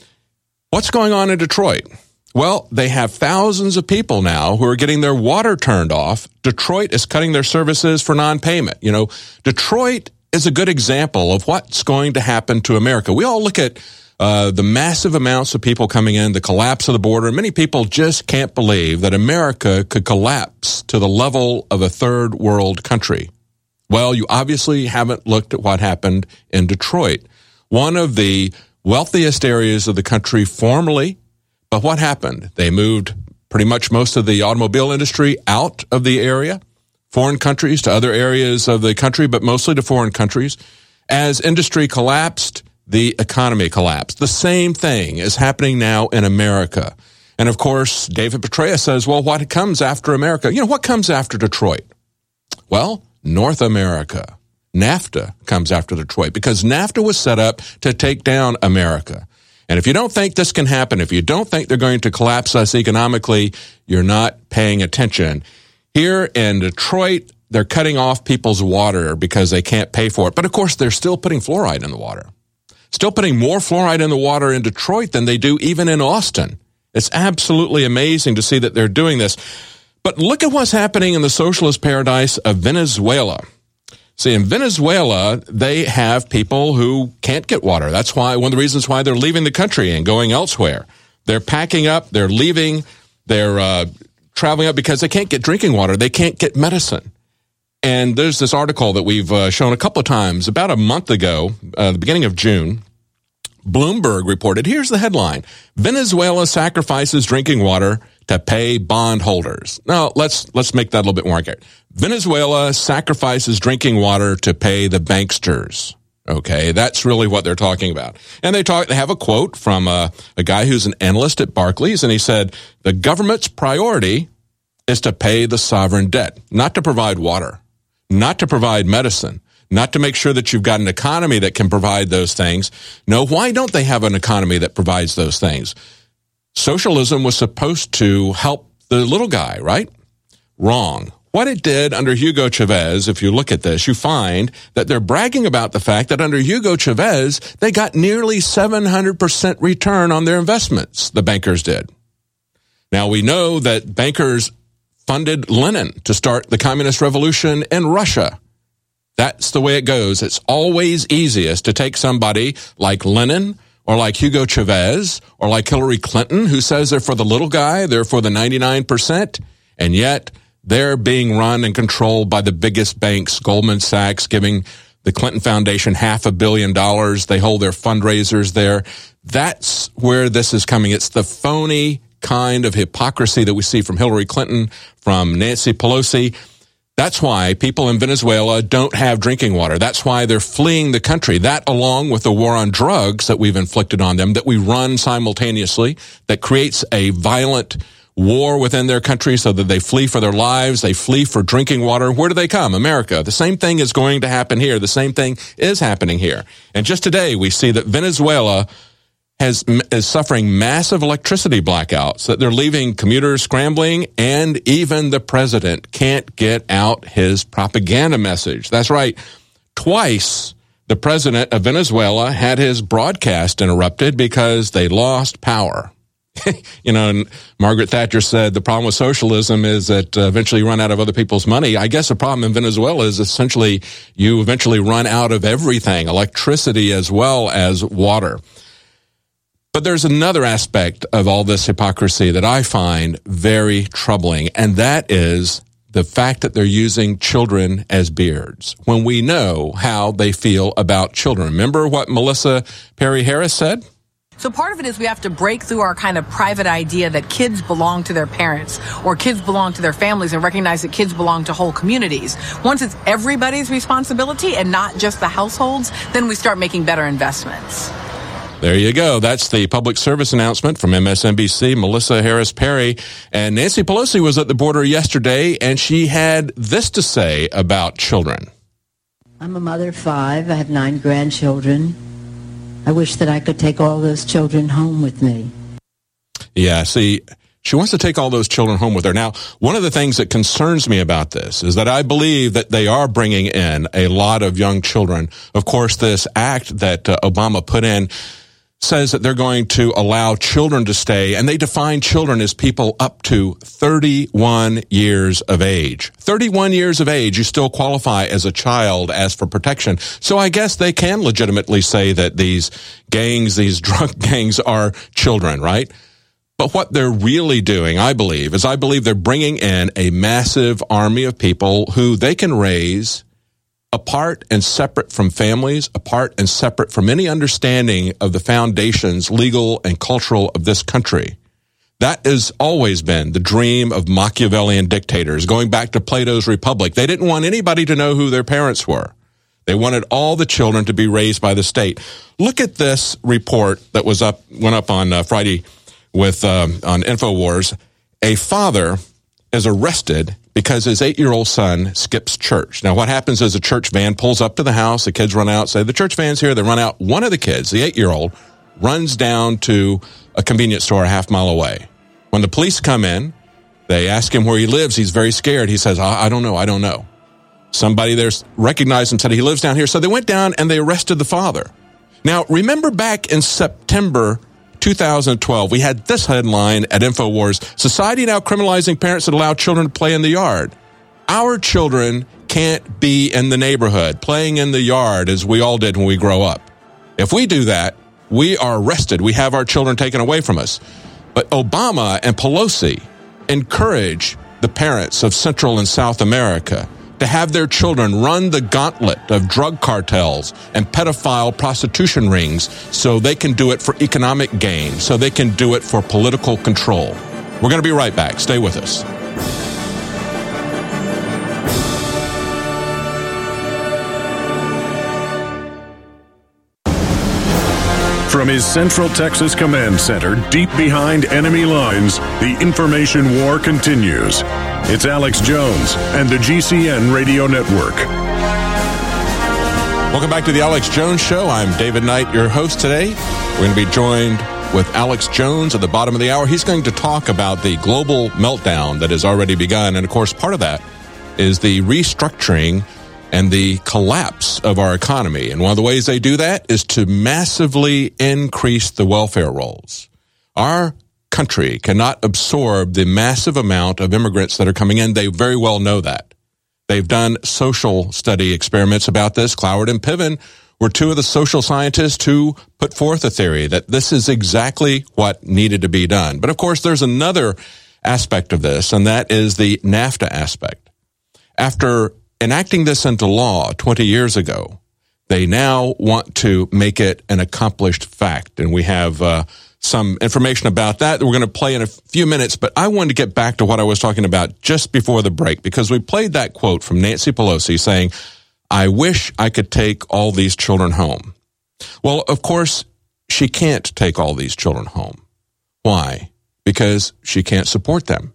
what's going on in Detroit? Well, they have thousands of people now who are getting their water turned off. Detroit is cutting their services for non-payment. You know, Detroit is a good example of what's going to happen to America. We all look at uh, the massive amounts of people coming in, the collapse of the border. Many people just can't believe that America could collapse to the level of a third world country. Well, you obviously haven't looked at what happened in Detroit, one of the wealthiest areas of the country formerly. But what happened? They moved pretty much most of the automobile industry out of the area, foreign countries to other areas of the country, but mostly to foreign countries. As industry collapsed, the economy collapsed. The same thing is happening now in America. And of course, David Petraeus says, well, what comes after America? You know, what comes after Detroit? Well, North America. NAFTA comes after Detroit because NAFTA was set up to take down America. And if you don't think this can happen, if you don't think they're going to collapse us economically, you're not paying attention. Here in Detroit, they're cutting off people's water because they can't pay for it. But of course, they're still putting fluoride in the water. Still putting more fluoride in the water in Detroit than they do even in Austin. It's absolutely amazing to see that they're doing this. But look at what's happening in the socialist paradise of Venezuela. See, in Venezuela, they have people who can't get water. That's why one of the reasons why they're leaving the country and going elsewhere. They're packing up, they're leaving, they're uh, traveling up because they can't get drinking water. They can't get medicine. And there's this article that we've uh, shown a couple of times. About a month ago, uh, the beginning of June, Bloomberg reported, here's the headline, Venezuela sacrifices drinking water to pay bondholders. Now, let's let's make that a little bit more accurate. Venezuela sacrifices drinking water to pay the banksters. Okay, that's really what they're talking about. And they talk. They have a quote from a, a guy who's an analyst at Barclays, and he said, the government's priority is to pay the sovereign debt, not to provide water, not to provide medicine, not to make sure that you've got an economy that can provide those things. No, why don't they have an economy that provides those things? Socialism was supposed to help the little guy, right? Wrong. What it did under Hugo Chavez, if you look at this, you find that they're bragging about the fact that under Hugo Chavez, they got nearly seven hundred percent return on their investments, the bankers did. Now, we know that bankers funded Lenin to start the communist revolution in Russia. That's the way it goes. It's always easiest to take somebody like Lenin or like Hugo Chavez or like Hillary Clinton, who says they're for the little guy, they're for the ninety-nine percent, and yet they're being run and controlled by the biggest banks, Goldman Sachs, giving the Clinton Foundation half a billion dollars. They hold their fundraisers there. That's where this is coming. It's the phony kind of hypocrisy that we see from Hillary Clinton, from Nancy Pelosi. That's why people in Venezuela don't have drinking water. That's why they're fleeing the country. That, along with the war on drugs that we've inflicted on them, that we run simultaneously, that creates a violent war within their country so that they flee for their lives, they flee for drinking water. Where do they come? America. The same thing is going to happen here. The same thing is happening here. And just today, we see that Venezuela has is suffering massive electricity blackouts, that they're leaving commuters scrambling, and even the president can't get out his propaganda message. That's right. Twice, the president of Venezuela had his broadcast interrupted because they lost power. You know, and Margaret Thatcher said the problem with socialism is that uh, eventually you run out of other people's money. I guess the problem in Venezuela is essentially you eventually run out of everything, electricity as well as water. But there's another aspect of all this hypocrisy that I find very troubling, and that is the fact that they're using children as beards when we know how they feel about children. Remember what Melissa Perry Harris said? So part of it is we have to break through our kind of private idea that kids belong to their parents or kids belong to their families and recognize that kids belong to whole communities. Once it's everybody's responsibility and not just the households, then we start making better investments. There you go. That's the public service announcement from M S N B C, Melissa Harris Perry. And Nancy Pelosi was at the border yesterday, and she had this to say about children. I'm a mother of five. I have nine grandchildren. I wish that I could take all those children home with me. Yeah, see, she wants to take all those children home with her. Now, one of the things that concerns me about this is that I believe that they are bringing in a lot of young children. Of course, this act that uh, Obama put in says that they're going to allow children to stay, and they define children as people up to thirty-one years of age. thirty-one years of age, you still qualify as a child as for protection. So I guess they can legitimately say that these gangs, these drug gangs are children, right? But what they're really doing, I believe, is I believe they're bringing in a massive army of people who they can raise apart and separate from families, apart and separate from any understanding of the foundations, legal and cultural, of this country. That has always been the dream of Machiavellian dictators, going back to Plato's Republic. They didn't want anybody to know who their parents were. They wanted all the children to be raised by the state. Look at this report that was up, went up on uh, Friday with um, on InfoWars. A father is arrested because his eight-year-old son skips church. Now, what happens is a church van pulls up to the house, the kids run out, say, the church van's here, they run out. One of the kids, the eight-year-old, runs down to a convenience store a half mile away. When the police come in, they ask him where he lives. He's very scared. He says, I, I don't know, I don't know. Somebody there recognized him, said he lives down here. So they went down and they arrested the father. Now, remember back in September two thousand twelve, we had this headline at InfoWars: society now criminalizing parents that allow children to play in the yard. Our children can't be in the neighborhood, playing in the yard as we all did when we grow up. If we do that, we are arrested. We have our children taken away from us. But Obama and Pelosi encourage the parents of Central and South America to have their children run the gauntlet of drug cartels and pedophile prostitution rings so they can do it for economic gain, so they can do it for political control. We're going to be right back. Stay with us. From his Central Texas Command Center, deep behind enemy lines, the information war continues. It's Alex Jones and the G C N Radio Network. Welcome back to the Alex Jones Show. I'm David Knight, your host today. We're going to be joined with Alex Jones at the bottom of the hour. He's going to talk about the global meltdown that has already begun. And, of course, part of that is the restructuring and the collapse of our economy. And one of the ways they do that is to massively increase the welfare rolls. Our country cannot absorb the massive amount of immigrants that are coming in. They very well know that. They've done social study experiments about this. Cloward and Piven were two of the social scientists who put forth a theory that this is exactly what needed to be done. But of course, there's another aspect of this, and that is the NAFTA aspect. After enacting this into law twenty years ago, they now want to make it an accomplished fact. And we have uh, some information about that that we're going to play in a few minutes. But I wanted to get back to what I was talking about just before the break, because we played that quote from Nancy Pelosi saying, "I wish I could take all these children home." Well, of course, she can't take all these children home. Why? Because she can't support them.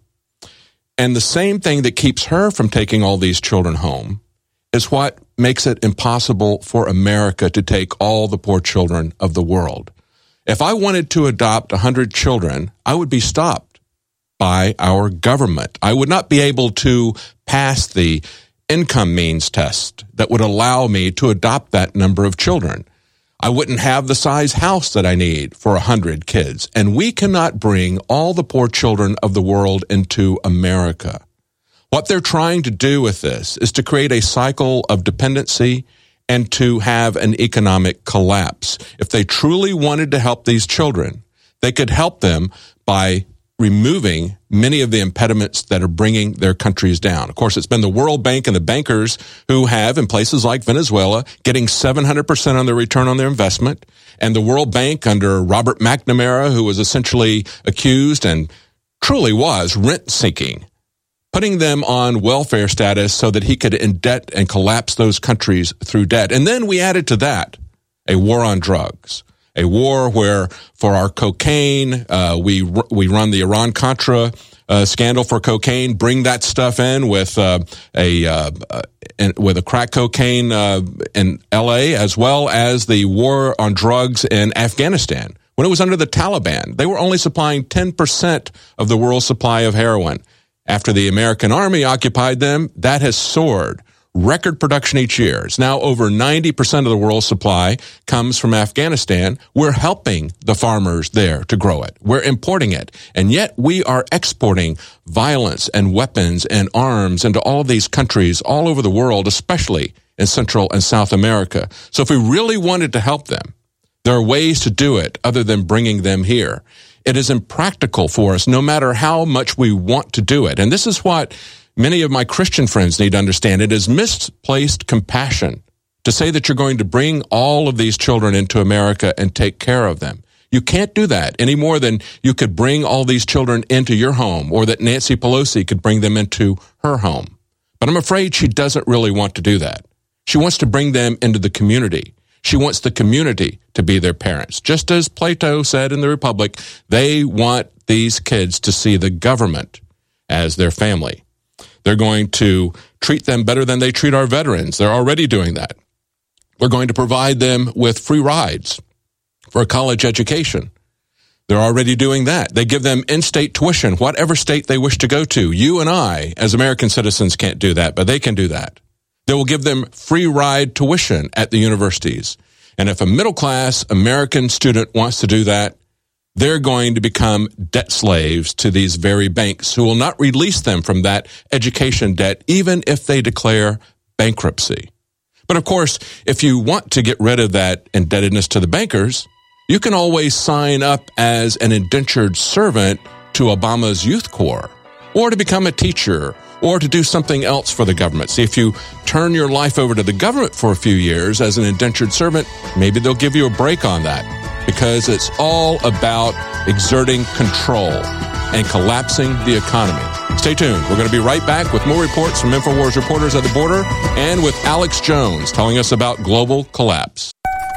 And the same thing that keeps her from taking all these children home is what makes it impossible for America to take all the poor children of the world. If I wanted to adopt one hundred children, I would be stopped by our government. I would not be able to pass the income means test that would allow me to adopt that number of children. I wouldn't have the size house that I need for one hundred kids. And we cannot bring all the poor children of the world into America. What they're trying to do with this is to create a cycle of dependency and to have an economic collapse. If they truly wanted to help these children, they could help them by removing many of the impediments that are bringing their countries down. Of course, it's been the World Bank and the bankers who have, in places like Venezuela, getting seven hundred percent on their return on their investment. And the World Bank under Robert McNamara, who was essentially accused and truly was rent-seeking, putting them on welfare status so that he could indebt and collapse those countries through debt. And then we added to that a war on drugs. A war where, for our cocaine, uh, we we run the Iran-Contra uh, scandal for cocaine. Bring that stuff in with uh, a uh, uh, in, with a crack cocaine uh, in L A, as well as the war on drugs in Afghanistan. When it was under the Taliban, they were only supplying ten percent of the world's supply of heroin. After the American army occupied them, that has soared. Record production each year. It's now over ninety percent of the world's supply comes from Afghanistan. We're helping the farmers there to grow it. We're importing it. And yet we are exporting violence and weapons and arms into all of these countries all over the world, especially in Central and South America. So if we really wanted to help them, there are ways to do it other than bringing them here. It is impractical for us, no matter how much we want to do it. And this is what many of my Christian friends need to understand. It is misplaced compassion to say that you're going to bring all of these children into America and take care of them. You can't do that any more than you could bring all these children into your home, or that Nancy Pelosi could bring them into her home. But I'm afraid she doesn't really want to do that. She wants to bring them into the community. She wants the community to be their parents. Just as Plato said in the Republic, they want these kids to see the government as their family. They're going to treat them better than they treat our veterans. They're already doing that. They're going to provide them with free rides for a college education. They're already doing that. They give them in-state tuition, whatever state they wish to go to. You and I, as American citizens, can't do that, but they can do that. They will give them free ride tuition at the universities. And if a middle-class American student wants to do that, they're going to become debt slaves to these very banks who will not release them from that education debt, even if they declare bankruptcy. But of course, if you want to get rid of that indebtedness to the bankers, you can always sign up as an indentured servant to Obama's Youth Corps, or to become a teacher, or to do something else for the government. See, if you turn your life over to the government for a few years as an indentured servant, maybe they'll give you a break on that, because it's all about exerting control and collapsing the economy. Stay tuned. We're going to be right back with more reports from InfoWars reporters at the border, and with Alex Jones telling us about global collapse.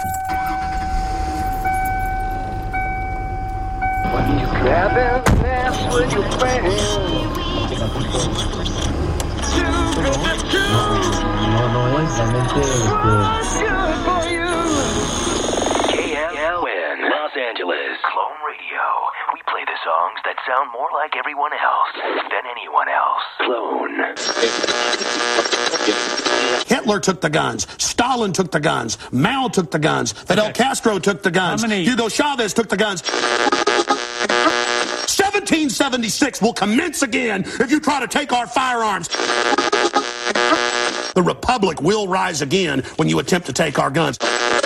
K L N, Los Angeles. Clone Radio. We play the songs that sound more like everyone else than anyone else. Clone. Hitler took the guns. Stalin took the guns. Mao took the guns. Fidel okay. Castro took the guns. Hugo Chavez took the guns. seventeen seventy-six will commence again if you try to take our firearms. The Republic will rise again when you attempt to take our guns.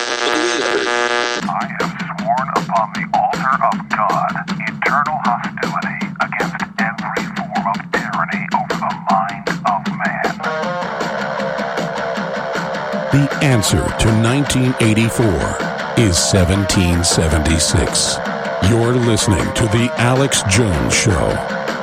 I have sworn upon the altar of God eternal hostility against every form of tyranny over the mind of man. The answer to nineteen eighty-four is seventeen seventy-six. You're listening to The Alex Jones Show.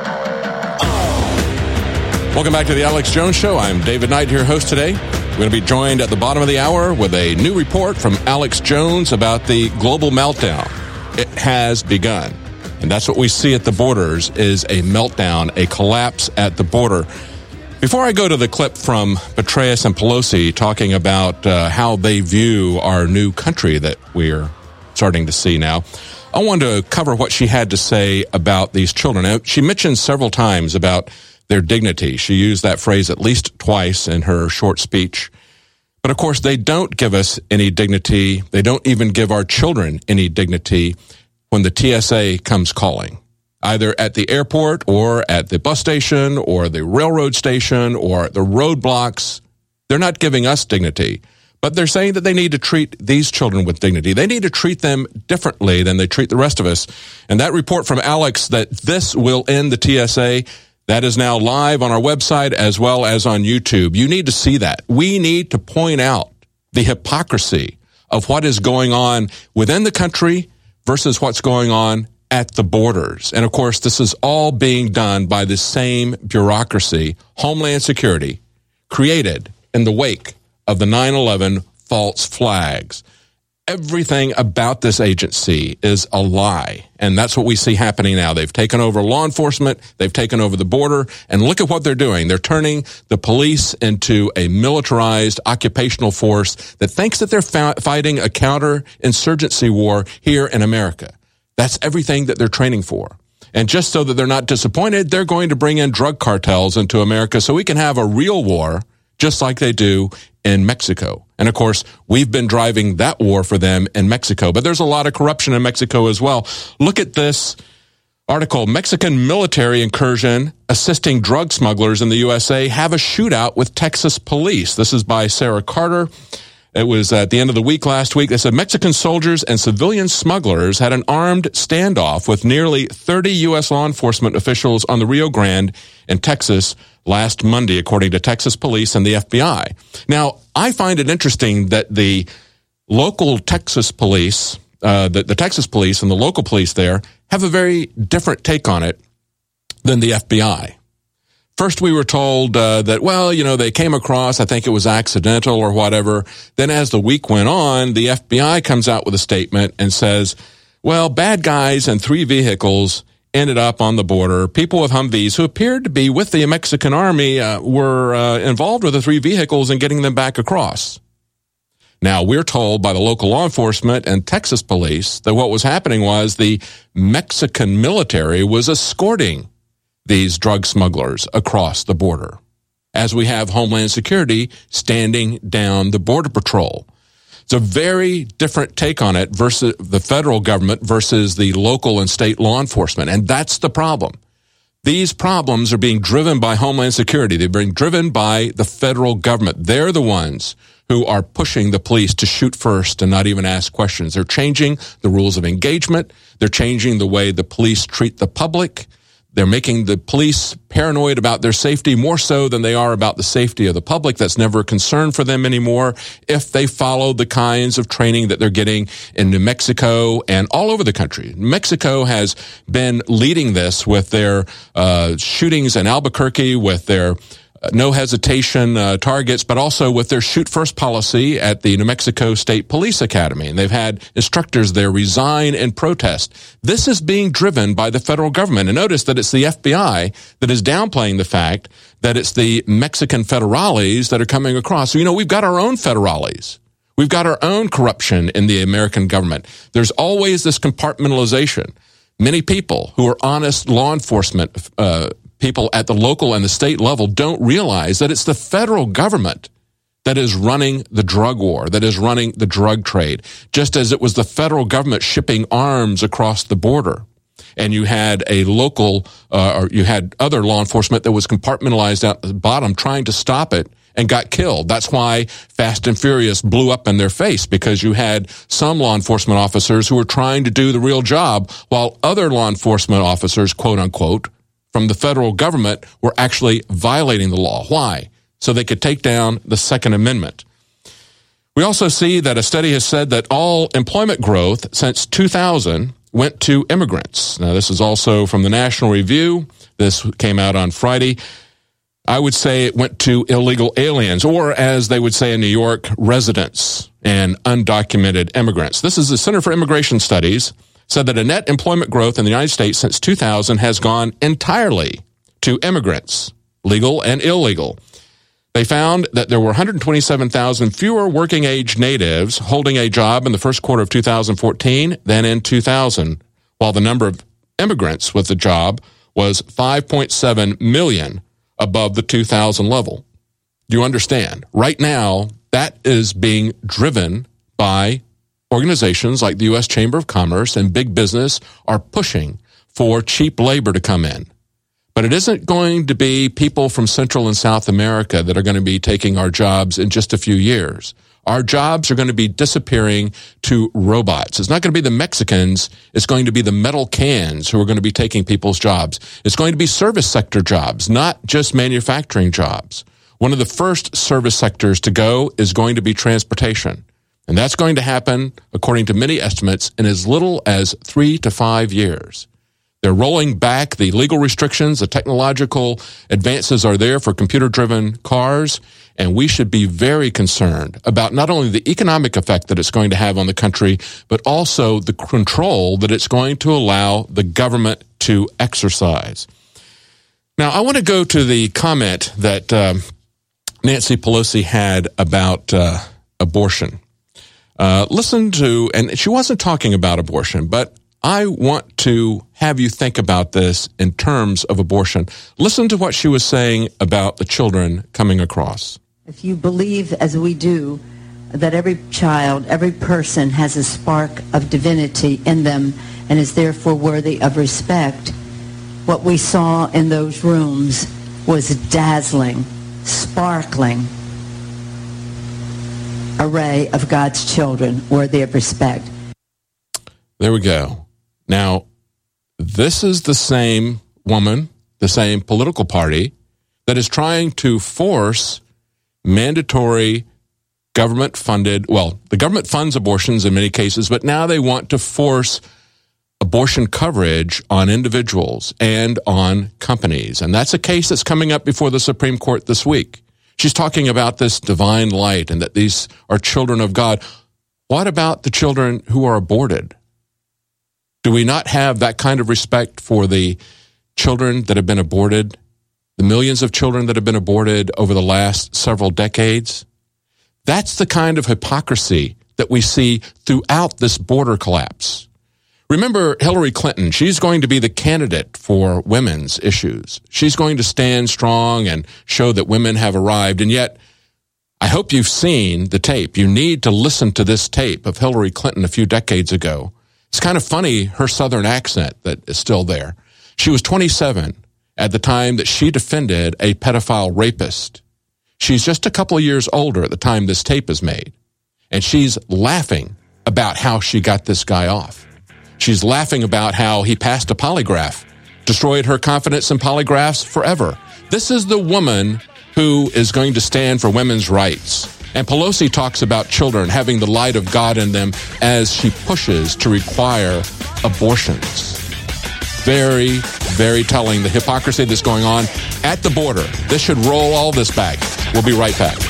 Welcome back to The Alex Jones Show. I'm David Knight, here host today. We're going to be joined at the bottom of the hour with a new report from Alex Jones about the global meltdown. It has begun. And that's what we see at the borders is a meltdown, a collapse at the border. Before I go to the clip from Petraeus and Pelosi talking about uh, how they view our new country that we're starting to see now, I wanted to cover what she had to say about these children. Now, she mentioned several times about their dignity. She used that phrase at least twice in her short speech. But of course, they don't give us any dignity. They don't even give our children any dignity when the T S A comes calling, either at the airport or at the bus station or the railroad station or the roadblocks. They're not giving us dignity. But they're saying that they need to treat these children with dignity. They need to treat them differently than they treat the rest of us. And that report from Alex that this will end the T S A, that is now live on our website as well as on YouTube. You need to see that. We need to point out the hypocrisy of what is going on within the country versus what's going on at the borders. And of course, this is all being done by the same bureaucracy, Homeland Security, created in the wake of the nine eleven false flags. Everything about this agency is a lie, and that's what we see happening now. They've taken over law enforcement, they've taken over the border, and look at what they're doing. They're turning the police into a militarized occupational force that thinks that they're fa- fighting a counterinsurgency war here in America. That's everything that they're training for. And just so that they're not disappointed, they're going to bring in drug cartels into America so we can have a real war just like they do in Mexico. And of course, we've been driving that war for them in Mexico. But there's a lot of corruption in Mexico as well. Look at this article. Mexican military incursion assisting drug smugglers in the U S A have a shootout with Texas police. This is by Sarah Carter. It was at the end of the week last week. They said Mexican soldiers and civilian smugglers had an armed standoff with nearly thirty U S law enforcement officials on the Rio Grande in Texas last Monday, according to Texas police and the F B I. Now, I find it interesting that the local Texas police, uh, the, the Texas police and the local police there have a very different take on it than the F B I. First, we were told uh, that, well, you know, they came across, I think it was accidental or whatever. Then as the week went on, the F B I comes out with a statement and says, well, bad guys and three vehicles ended up on the border. People with Humvees who appeared to be with the Mexican army uh, were uh, involved with the three vehicles and getting them back across. Now, we're told by the local law enforcement and Texas police that what was happening was the Mexican military was escorting these drug smugglers across the border, as we have Homeland Security standing down the Border Patrol. It's a very different take on it versus the federal government versus the local and state law enforcement, and that's the problem. These problems are being driven by Homeland Security. They're being driven by the federal government. They're the ones who are pushing the police to shoot first and not even ask questions. They're changing the rules of engagement. They're changing the way the police treat the public. They're making the police paranoid about their safety more so than they are about the safety of the public. That's never a concern for them anymore if they follow the kinds of training that they're getting in New Mexico and all over the country. Mexico has been leading this with their uh, shootings in Albuquerque, with their Uh, no hesitation uh, targets, but also with their shoot first policy at the New Mexico State Police Academy. And they've had instructors there resign in protest. This is being driven by the federal government. And notice that it's the F B I that is downplaying the fact that it's the Mexican federales that are coming across. So, you know, we've got our own federales. We've got our own corruption in the American government. There's always this compartmentalization. Many people who are honest law enforcement uh people at the local and the state level don't realize that it's the federal government that is running the drug war, that is running the drug trade, just as it was the federal government shipping arms across the border. and you had a local, uh, or you had other law enforcement that was compartmentalized out the bottom trying to stop it and got killed. That's why Fast and Furious blew up in their face, because you had some law enforcement officers who were trying to do the real job, while other law enforcement officers, quote unquote, from the federal government were actually violating the law. Why? So they could take down the Second Amendment. We also see that a study has said that all employment growth since two thousand went to immigrants. Now, this is also from the National Review. This came out on Friday. I would say it went to illegal aliens, or as they would say in New York, residents and undocumented immigrants. This is the Center for Immigration Studies, said that a net employment growth in the United States since two thousand has gone entirely to immigrants, legal and illegal. They found that there were one hundred twenty-seven thousand fewer working-age natives holding a job in the first quarter of two thousand fourteen than in two thousand, while the number of immigrants with a job was five point seven million above the two thousand level. Do you understand? Right now, that is being driven by organizations like the U S Chamber of Commerce, and big business are pushing for cheap labor to come in. But it isn't going to be people from Central and South America that are going to be taking our jobs in just a few years. Our jobs are going to be disappearing to robots. It's not going to be the Mexicans. It's going to be the metal cans who are going to be taking people's jobs. It's going to be service sector jobs, not just manufacturing jobs. One of the first service sectors to go is going to be transportation. And that's going to happen, according to many estimates, in as little as three to five years. They're rolling back the legal restrictions. The technological advances are there for computer-driven cars, and we should be very concerned about not only the economic effect that it's going to have on the country, but also the control that it's going to allow the government to exercise. Now, I want to go to the comment that um, Nancy Pelosi had about uh, abortion. Uh, listen to, and she wasn't talking about abortion, but I want to have you think about this in terms of abortion. Listen to what she was saying about the children coming across. If you believe, as we do, that every child, every person has a spark of divinity in them and is therefore worthy of respect, what we saw in those rooms was a dazzling, sparkling array of God's children worthy of respect. There we go. Now, this is the same woman, the same political party that is trying to force mandatory government-funded, well, the government funds abortions in many cases, but now they want to force abortion coverage on individuals and on companies. And that's a case that's coming up before the Supreme Court this week. She's talking about this divine light and that these are children of God. What about the children who are aborted? Do we not have that kind of respect for the children that have been aborted, the millions of children that have been aborted over the last several decades? That's the kind of hypocrisy that we see throughout this border collapse. Remember Hillary Clinton, she's going to be the candidate for women's issues. She's going to stand strong and show that women have arrived, and yet I hope you've seen the tape. You need to listen to this tape of Hillary Clinton a few decades ago. It's kind of funny, her Southern accent that is still there. She was twenty-seven at the time that she defended a pedophile rapist. She's just a couple of years older at the time this tape is made. And she's laughing about how she got this guy off. She's laughing about how he passed a polygraph, destroyed her confidence in polygraphs forever. This is the woman who is going to stand for women's rights. And Pelosi talks about children having the light of God in them as she pushes to require abortions. Very, very telling, the hypocrisy that's going on at the border. This should roll all this back. We'll be right back.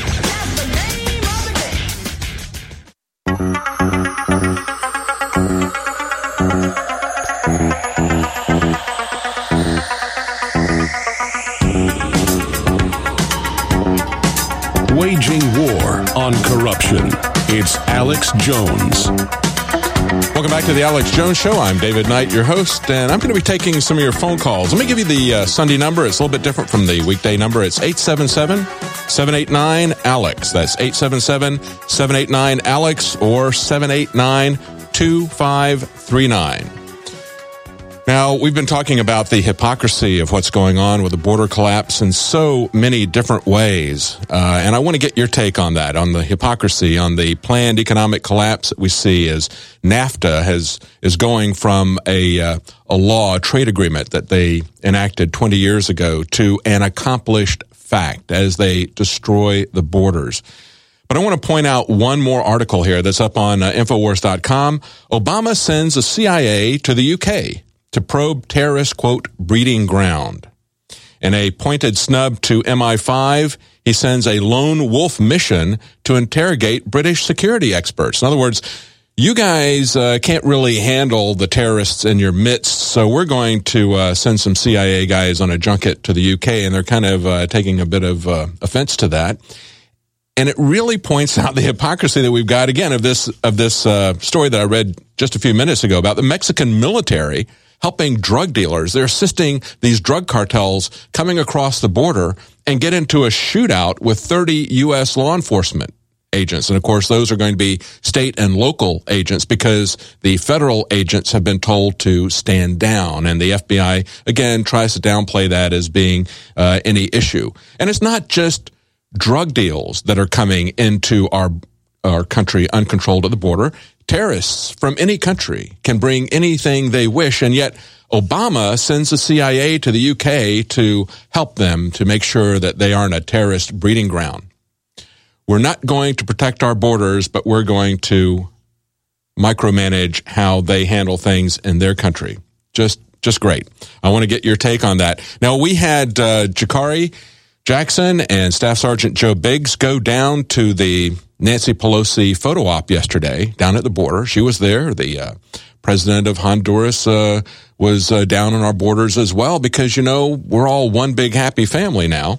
Waging war on corruption. It's Alex Jones. Welcome back to the Alex Jones Show. I'm David Knight, your host, and I'm going to be taking some of your phone calls. Let me give you the uh, Sunday number. It's a little bit different from the weekday number. It's eight seven seven, seven eight nine, ALEX. That's eight seven seven, seven eight nine, ALEX or seven eight nine, two five three nine. Now, we've been talking about the hypocrisy of what's going on with the border collapse in so many different ways. Uh, and I want to get your take on that, on the hypocrisy, on the planned economic collapse that we see as NAFTA has is going from a, uh, a law, a trade agreement that they enacted twenty years ago to an accomplished fact as they destroy the borders. But I want to point out one more article here that's up on uh, Infowars dot com. Obama sends the C I A to the U K to probe terrorist, quote, breeding ground. In a pointed snub to M I five, he sends a lone wolf mission to interrogate British security experts. In other words, you guys uh, can't really handle the terrorists in your midst, so we're going to uh, send some C I A guys on a junket to the U K, and they're kind of uh, taking a bit of uh, offense to that. And it really points out the hypocrisy that we've got, again, of this of this uh, story that I read just a few minutes ago about the Mexican military helping drug dealers. They're assisting these drug cartels coming across the border and get into a shootout with thirty U S law enforcement agents. And, of course, those are going to be state and local agents because the federal agents have been told to stand down. And the F B I, again, tries to downplay that as being uh, any issue. And it's not just drug deals that are coming into our our country uncontrolled at the border. Terrorists from any country can bring anything they wish, and yet Obama sends the C I A to the U K to help them to make sure that they aren't a terrorist breeding ground. We're not going to protect our borders, but we're going to micromanage how they handle things in their country. Just just great. I want to get your take on that. Now, we had uh, Jakari Jackson and Staff Sergeant Joe Biggs go down to the Nancy Pelosi photo op yesterday down at the border. She was there. The uh, president of Honduras uh, was uh, down on our borders as well because, you know, we're all one big happy family now.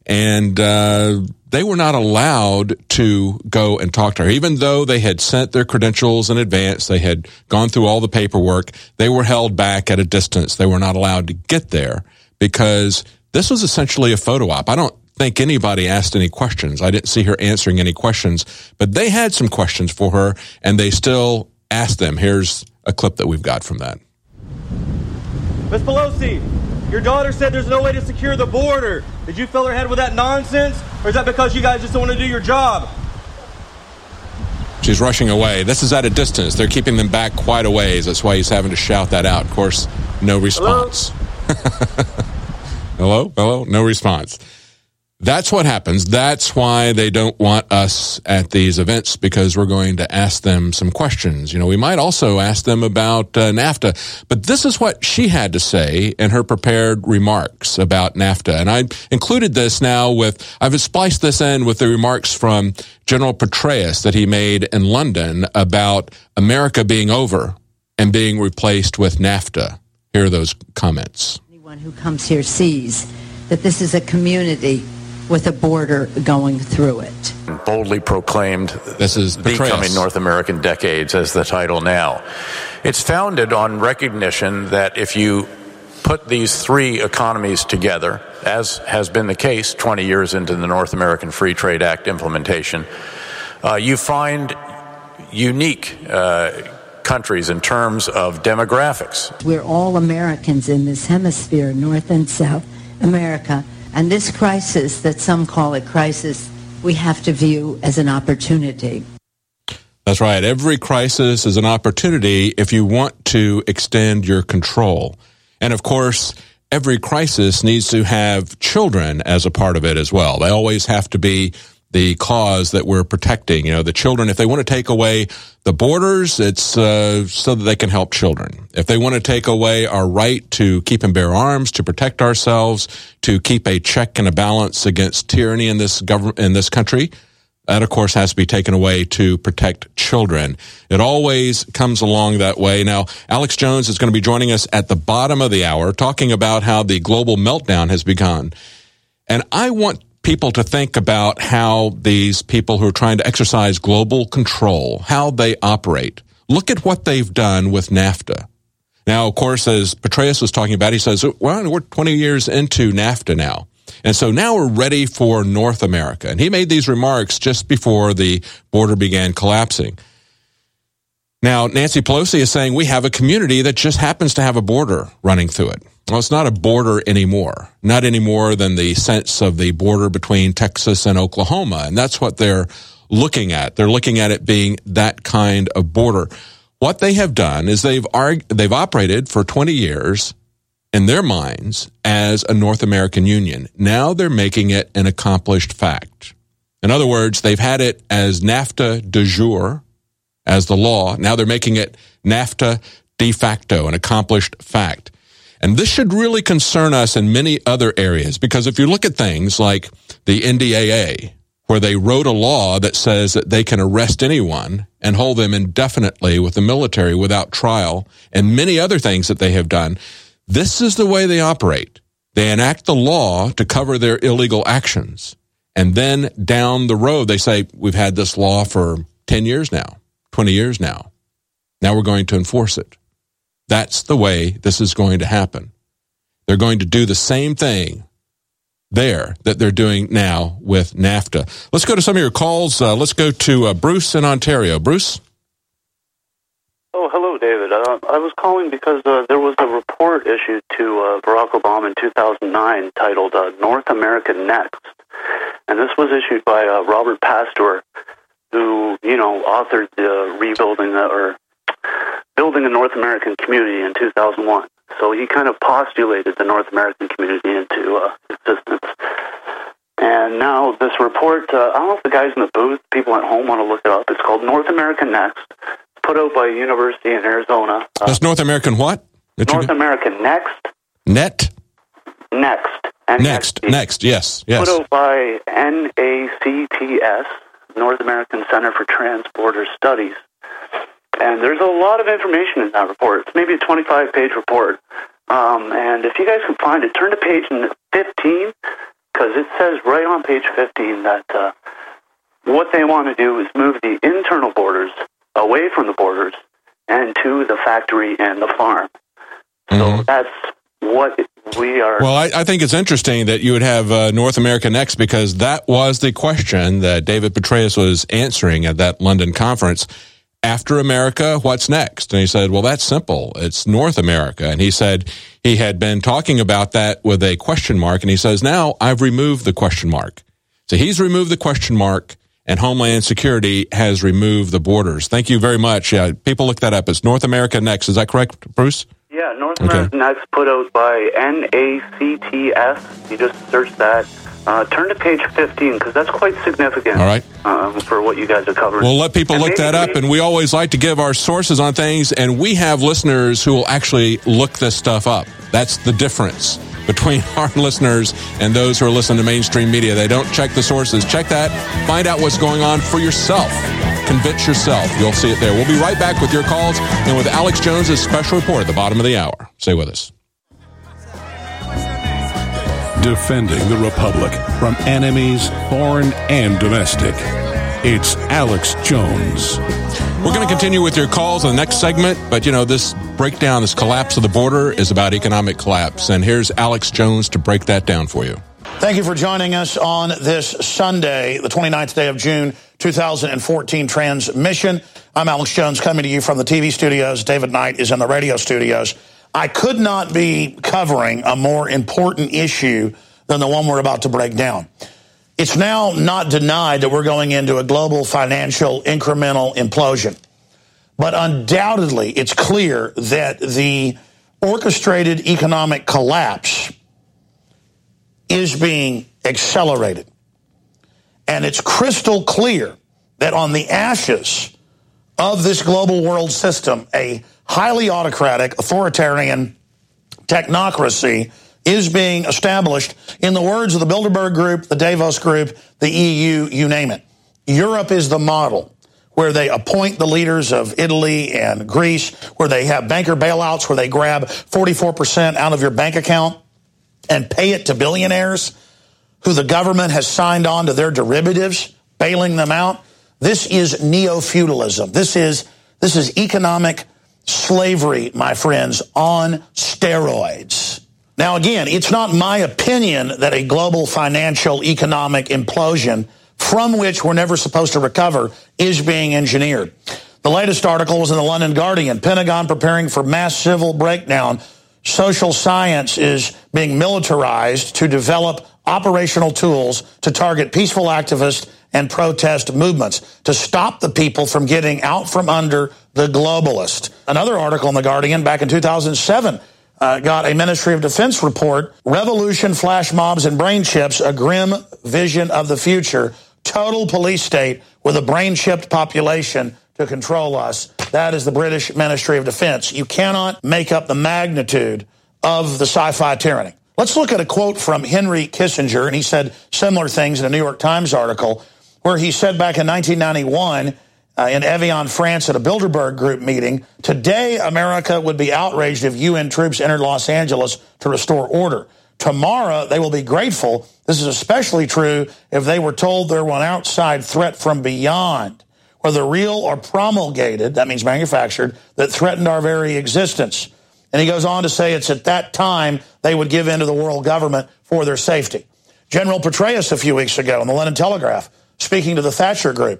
And uh, they were not allowed to go and talk to her. Even though they had sent their credentials in advance, they had gone through all the paperwork, they were held back at a distance. They were not allowed to get there because this was essentially a photo op. I don't think anybody asked any questions. I didn't see her answering any questions, but they had some questions for her, and they still asked them. Here's a clip that we've got from that. Miz Pelosi, your daughter said there's no way to secure the border. Did you fill her head with that nonsense, or is that because you guys just don't want to do your job? She's rushing away. This is at a distance. They're keeping them back quite a ways. That's why he's having to shout that out. Of course, no response. Hello? Hello? Hello? No response. That's what happens. That's why they don't want us at these events, because we're going to ask them some questions. You know, we might also ask them about uh, NAFTA, but this is what she had to say in her prepared remarks about NAFTA. And I included this now with, I've spliced this in with the remarks from General Petraeus that he made in London about America being over and being replaced with NAFTA. Here are those comments. Anyone who comes here sees that this is a community with a border going through it. Boldly proclaimed this is Becoming North American Decades as the title now. It's founded on recognition that if you put these three economies together, as has been the case twenty years into the North American Free Trade Act implementation, uh, you find unique uh, countries in terms of demographics. We're all Americans in this hemisphere, North and South America. And this crisis, that some call a crisis, we have to view as an opportunity. That's right. Every crisis is an opportunity if you want to extend your control. And of course, every crisis needs to have children as a part of it as well. They always have to be the cause that we're protecting. You know, the children, if they want to take away the borders, it's uh, so that they can help children. If they want to take away our right to keep and bear arms, to protect ourselves, to keep a check and a balance against tyranny in this government, in this country, that, of course, has to be taken away to protect children. It always comes along that way. Now, Alex Jones is going to be joining us at the bottom of the hour, talking about how the global meltdown has begun. And I want people to think about how these people who are trying to exercise global control, how they operate. Look at what they've done with NAFTA. Now, of course, as Petraeus was talking about, he says, well, we're twenty years into NAFTA now. And so now we're ready for North America. And he made these remarks just before the border began collapsing. Now, Nancy Pelosi is saying we have a community that just happens to have a border running through it. Well, it's not a border anymore, not any more than the sense of the border between Texas and Oklahoma. And that's what they're looking at. They're looking at it being that kind of border. What they have done is they've arg- they've operated for twenty years in their minds as a North American Union. Now they're making it an accomplished fact. In other words, they've had it as NAFTA de jure, as the law. Now they're making it NAFTA de facto, an accomplished fact. And this should really concern us in many other areas, because if you look at things like the N D A A, where they wrote a law that says that they can arrest anyone and hold them indefinitely with the military without trial, and many other things that they have done, this is the way they operate. They enact the law to cover their illegal actions. And then down the road, they say, we've had this law for ten years now, twenty years now. Now we're going to enforce it. That's the way this is going to happen. They're going to do the same thing there that they're doing now with NAFTA. Let's go to some of your calls. Uh, let's go to uh, Bruce in Ontario. Bruce? Oh, hello, David. Uh, I was calling because uh, there was a report issued to uh, Barack Obama in two thousand nine titled uh, North America Next. And this was issued by uh, Robert Pastor, who, you know, authored the rebuilding the, or building a North American community in two thousand one. So he kind of postulated the North American community into uh, existence. And now this report, uh, I don't know if the guys in the booth, people at home want to look it up. It's called North America Next. It's put out by a university in Arizona. Uh, That's North American what? That North America Next. Net? Next. Next, next, yes, yes. Put out by N A C T S, North American Center for Trans-Border Studies. And there's a lot of information in that report. It's maybe a twenty-five page report. Um, and if you guys can find it, turn to page fifteen, because it says right on page fifteen that uh, what they want to do is move the internal borders away from the borders and to the factory and the farm. So mm-hmm. that's what we are... Well, I, I think it's interesting that you would have uh, North America Next, because that was the question that David Petraeus was answering at that London conference. After America, what's next? And he said, well, that's simple. It's North America. And he said he had been talking about that with a question mark. And he says, now I've removed the question mark. So he's removed the question mark, and Homeland Security has removed the borders. Thank you very much. Yeah, people look that up. It's North America Next. Is that correct, Bruce? Yeah, North America okay. Next, put out by N A C T S. You just search that. Uh, turn to page fifteen, because that's quite significant. All right. Um, for what you guys are covering. We'll let people and look that up, we, and we always like to give our sources on things, and we have listeners who will actually look this stuff up. That's the difference between our listeners and those who are listening to mainstream media. They don't check the sources. Check that. Find out what's going on for yourself. Convince yourself. You'll see it there. We'll be right back with your calls and with Alex Jones' special report at the bottom of the hour. Stay with us. Defending the Republic from enemies, foreign and domestic. It's Alex Jones. We're going to continue with your calls in the next segment, but, you know, this breakdown, this collapse of the border is about economic collapse. And here's Alex Jones to break that down for you. Thank you for joining us on this Sunday, the twenty-ninth day of June, two thousand fourteen transmission. I'm Alex Jones, coming to you from the T V studios. David Knight is in the radio studios. I could not be covering a more important issue than the one we're about to break down. It's now not denied that we're going into a global financial incremental implosion. But undoubtedly, it's clear that the orchestrated economic collapse is being accelerated. And it's crystal clear that on the ashes of this global world system, a highly autocratic, authoritarian technocracy is being established, in the words of the Bilderberg Group, the Davos Group, the E U, you name it. Europe is the model, where they appoint the leaders of Italy and Greece, where they have banker bailouts, where they grab forty-four percent out of your bank account and pay it to billionaires who the government has signed on to their derivatives, bailing them out. This is neo-feudalism. This is, this is economic slavery, my friends, on steroids. Now, again, it's not my opinion that a global financial economic implosion from which we're never supposed to recover is being engineered. The latest article was in the London Guardian. Pentagon preparing for mass civil breakdown. Social science is being militarized to develop operational tools to target peaceful activists and protest movements, to stop the people from getting out from under the globalist. Another article in the Guardian back in two thousand seven uh, got a Ministry of Defense report. Revolution, flash mobs, and brain chips, a grim vision of the future. Total police state with a brain-chipped population to control us. That is the British Ministry of Defense. You cannot make up the magnitude of the sci-fi tyranny. Let's look at a quote from Henry Kissinger, and he said similar things in a New York Times article, where he said back in nineteen ninety-one uh, in Evian, France, at a Bilderberg Group meeting, today America would be outraged if U N troops entered Los Angeles to restore order. Tomorrow they will be grateful. This is especially true if they were told there was an outside threat from beyond, whether real or promulgated, that means manufactured, that threatened our very existence. And he goes on to say it's at that time they would give in to the world government for their safety. General Petraeus a few weeks ago in the London Telegraph, speaking to the Thatcher Group,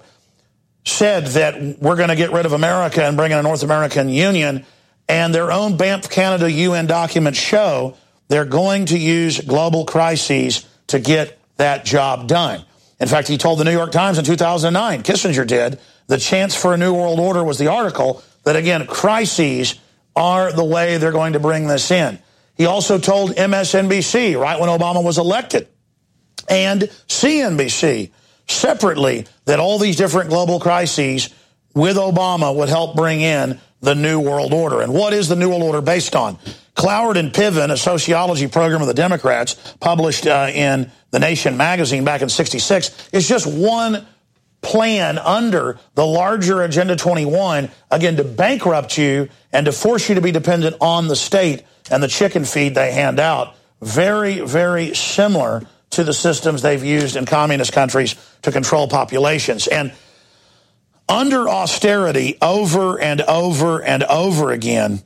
said that we're going to get rid of America and bring in a North American Union, and their own Banff Canada U N documents show they're going to use global crises to get that job done. In fact, he told the New York Times in two thousand nine, Kissinger did, the chance for a new world order was the article, that again, crises are the way they're going to bring this in. He also told M S N B C right when Obama was elected, and C N B C separately, that all these different global crises with Obama would help bring in the New World Order. And what is the New World Order based on? Cloward and Piven, a sociology program of the Democrats, published uh, in The Nation magazine back in sixty-six, is just one plan under the larger Agenda twenty-one, again, to bankrupt you and to force you to be dependent on the state and the chicken feed they hand out. Very, very similar to the systems they've used in communist countries to control populations. And under austerity, over and over and over again,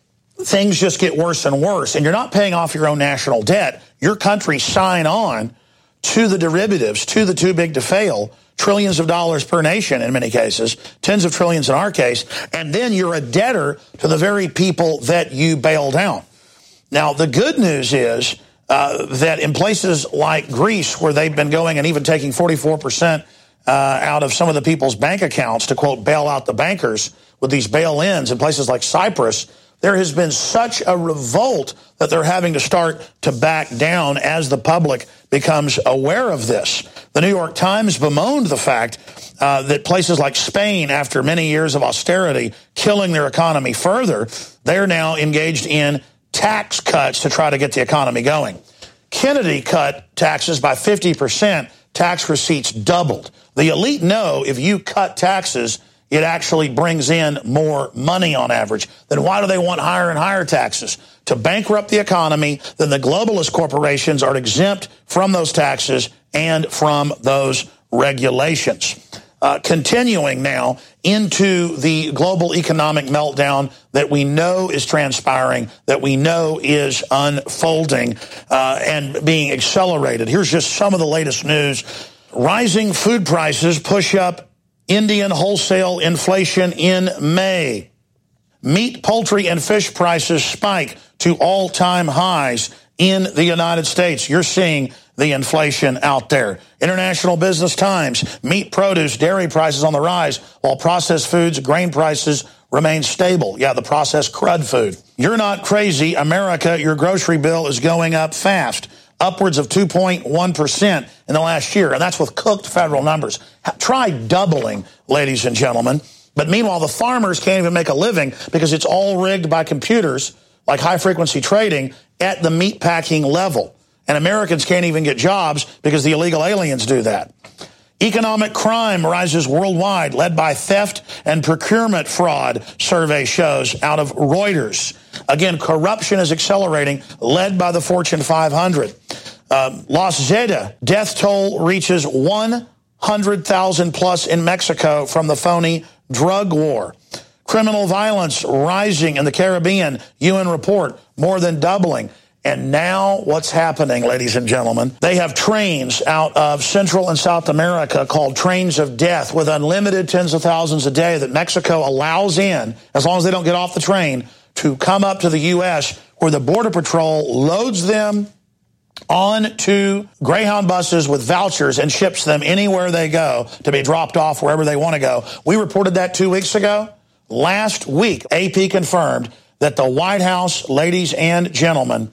things just get worse and worse. And you're not paying off your own national debt. Your country sign on to the derivatives, to the too big to fail, trillions of dollars per nation in many cases, tens of trillions in our case, and then you're a debtor to the very people that you bailed out. Now, the good news is uh, that in places like Greece, where they've been going and even taking forty-four percent uh, out of some of the people's bank accounts to, quote, bail out the bankers with these bail-ins, in places like Cyprus, there has been such a revolt that they're having to start to back down as the public becomes aware of this. The New York Times bemoaned the fact uh, that places like Spain, after many years of austerity, killing their economy further, they're now engaged in tax cuts to try to get the economy going. Kennedy cut taxes by fifty percent. Tax receipts doubled. The elite know if you cut taxes, it actually brings in more money on average. Then why do they want higher and higher taxes? To bankrupt the economy, then the globalist corporations are exempt from those taxes and from those regulations. Uh, continuing now into the global economic meltdown that we know is transpiring, that we know is unfolding uh, and being accelerated. Here's just some of the latest news. Rising food prices push up Indian wholesale inflation in May. Meat, poultry, and fish prices spike to all-time highs in the United States. You're seeing the inflation out there. International Business Times, meat, produce, dairy prices on the rise, while processed foods, grain prices remain stable. Yeah, the processed crud food. You're not crazy. America, your grocery bill is going up fast. Upwards of two point one percent in the last year, and that's with cooked federal numbers. Try doubling, ladies and gentlemen. But meanwhile, the farmers can't even make a living because it's all rigged by computers, like high-frequency trading, at the meatpacking level. And Americans can't even get jobs because the illegal aliens do that. Economic crime rises worldwide, led by theft and procurement fraud, survey shows out of Reuters. Again, corruption is accelerating, led by the Fortune five hundred. Uh, Los Zeta, death toll reaches one hundred thousand plus in Mexico from the phony drug war. Criminal violence rising in the Caribbean, U N report, more than doubling. And now what's happening, ladies and gentlemen, they have trains out of Central and South America called trains of death with unlimited tens of thousands a day that Mexico allows in, as long as they don't get off the train, to come up to the U S, where the Border Patrol loads them onto Greyhound buses with vouchers and ships them anywhere they go to be dropped off wherever they want to go. We reported that two weeks ago. Last week, A P confirmed that the White House, ladies and gentlemen,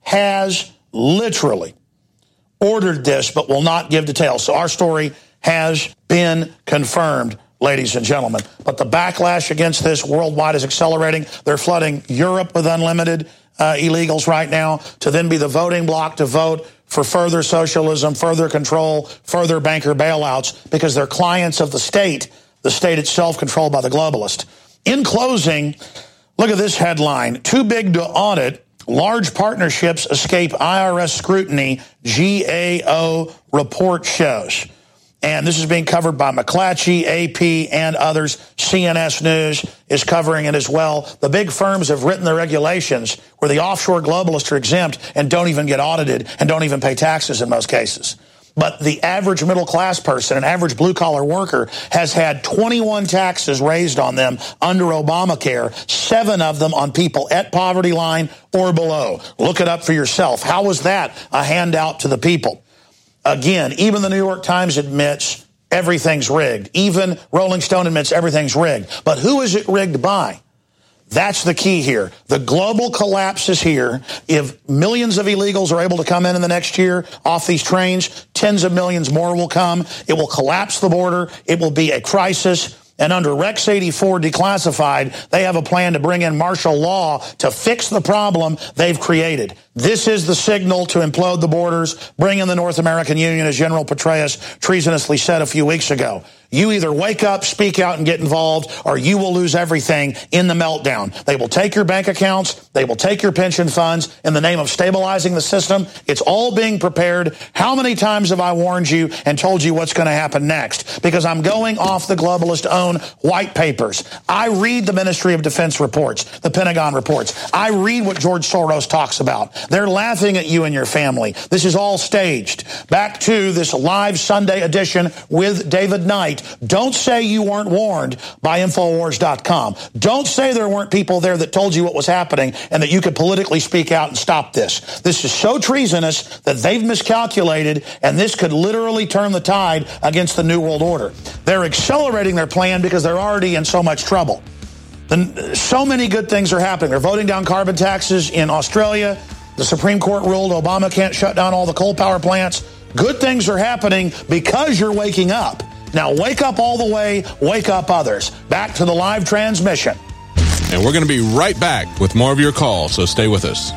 has literally ordered this but will not give details. So our story has been confirmed, ladies and gentlemen. But the backlash against this worldwide is accelerating. They're flooding Europe with unlimited uh, illegals right now to then be the voting bloc to vote for further socialism, further control, further banker bailouts, because they're clients of the state, the state itself controlled by the globalist. In closing, look at this headline. Too big to audit. Large partnerships escape I R S scrutiny, G A O report shows. And this is being covered by McClatchy, A P, and others. C N S News is covering it as well. The big firms have written the regulations where the offshore globalists are exempt and don't even get audited and don't even pay taxes in most cases. But the average middle-class person, an average blue-collar worker, has had twenty-one taxes raised on them under Obamacare, seven of them on people at poverty line or below. Look it up for yourself. How was that a handout to the people? Again, even the New York Times admits everything's rigged. Even Rolling Stone admits everything's rigged. But who is it rigged by? That's the key here. The global collapse is here. If millions of illegals are able to come in in the next year off these trains, tens of millions more will come. It will collapse the border. It will be a crisis. And under Rex eighty-four declassified, they have a plan to bring in martial law to fix the problem they've created. This is the signal to implode the borders, bring in the North American Union, as General Petraeus treasonously said a few weeks ago. You either wake up, speak out, and get involved, or you will lose everything in the meltdown. They will take your bank accounts. They will take your pension funds in the name of stabilizing the system. It's all being prepared. How many times have I warned you and told you what's going to happen next? Because I'm going off the globalist-owned white papers. I read the Ministry of Defense reports, the Pentagon reports. I read what George Soros talks about. They're laughing at you and your family. This is all staged. Back to this live Sunday edition with David Knight. Don't say you weren't warned by Infowars dot com. Don't say there weren't people there that told you what was happening and that you could politically speak out and stop this. This is so treasonous that they've miscalculated, and this could literally turn the tide against the New World Order. They're accelerating their plan because they're already in so much trouble. The, so many good things are happening. They're voting down carbon taxes in Australia. The Supreme Court ruled Obama can't shut down all the coal power plants. Good things are happening because you're waking up. Now wake up all the way, wake up others. Back to the live transmission. And we're going to be right back with more of your calls, so stay with us.